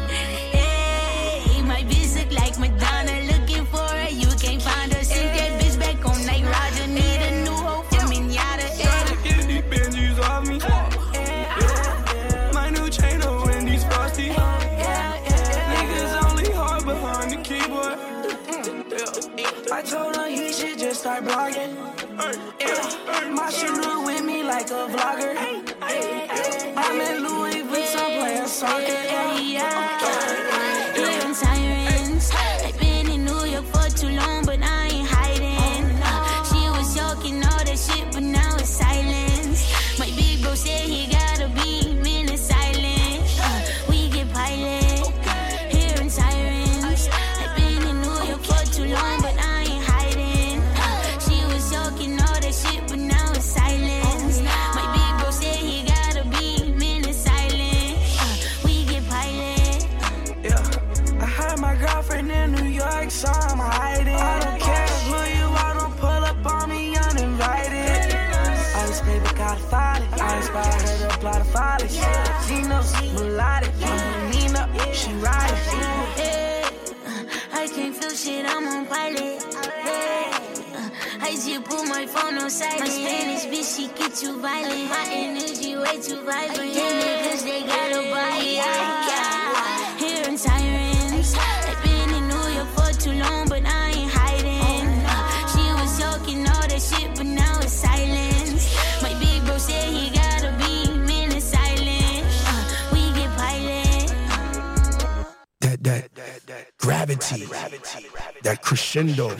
Hey, my bitch look like Madonna. Looking for her, you can't find her. Send that bitch back on like Roger. Need a new hoe for Minyata. Get these Benjis off me. My new chain of Wendy's frosty. Niggas only hard behind the keyboard. I told her he should just start blogging. Yeah. My shit look with me like a vlogger. I'm in Louis Vuitton playing soccer. Hearing sirens. I've been in New York for too long, but I ain't hiding. Uh, she was talking all that shit, but now it's silence. My big bro said he gotta be minute silent. Uh, we get pilot. Hearing sirens. I've been in New York for too long, but I ain't hiding. Uh, she was talking all that shit, but now it's silence. My big bro said he gotta be minute silent. Uh, we get pilot. Yeah, I had my girlfriend in New York, so I'm hiding. I don't care who you are, don't pull up on me uninvited. Ice paper got a folly. I inspired her to apply the folly. She knows melodic. Nina, she ride it. Hey, uh, I can't feel shit, I'm on pilot. Hey, uh, I just put my phone on silent. My Spanish bitch, she get too violent. My energy way too vibrant. Yeah, niggas, they got a body. Yeah. Hearing sirens. I've been in New York for too long, but I ain't hiding. Uh, she was talking all that shit, but now it's silence. My big bro said he gotta be minute silent. Uh, we get pilot. That, that, that, that gravity. That crescendo.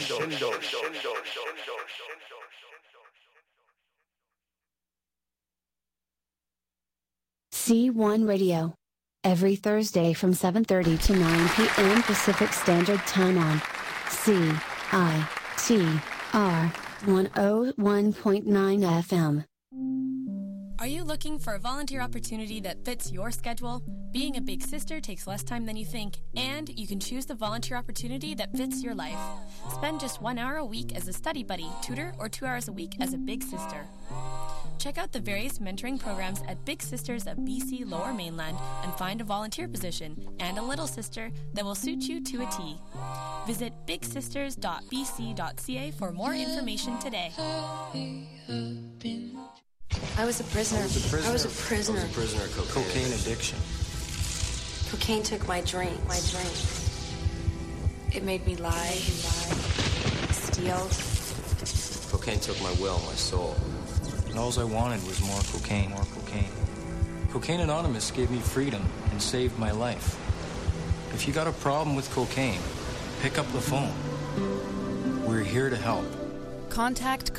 C one Radio. Every Thursday from seven thirty to nine p.m. Pacific Standard Time on C I T R one oh one point nine F M. Are you looking for a volunteer opportunity that fits your schedule? Being a big sister takes less time than you think, and you can choose the volunteer opportunity that fits your life. Spend just one hour a week as a study buddy, tutor, or two hours a week as a big sister. Check out the various mentoring programs at Big Sisters of B C Lower Mainland and find a volunteer position and a little sister that will suit you to a T. Visit big sisters dot b c dot c a for more information today. I was a prisoner. I was a prisoner. I was a prisoner. I was a prisoner of cocaine, cocaine addiction. Cocaine took my drink. My drink. It made me lie, steal. Cocaine took my will, my soul. And all I wanted was more cocaine, more cocaine. Cocaine Anonymous gave me freedom and saved my life. If you got a problem with cocaine, pick up the phone. We're here to help. Contact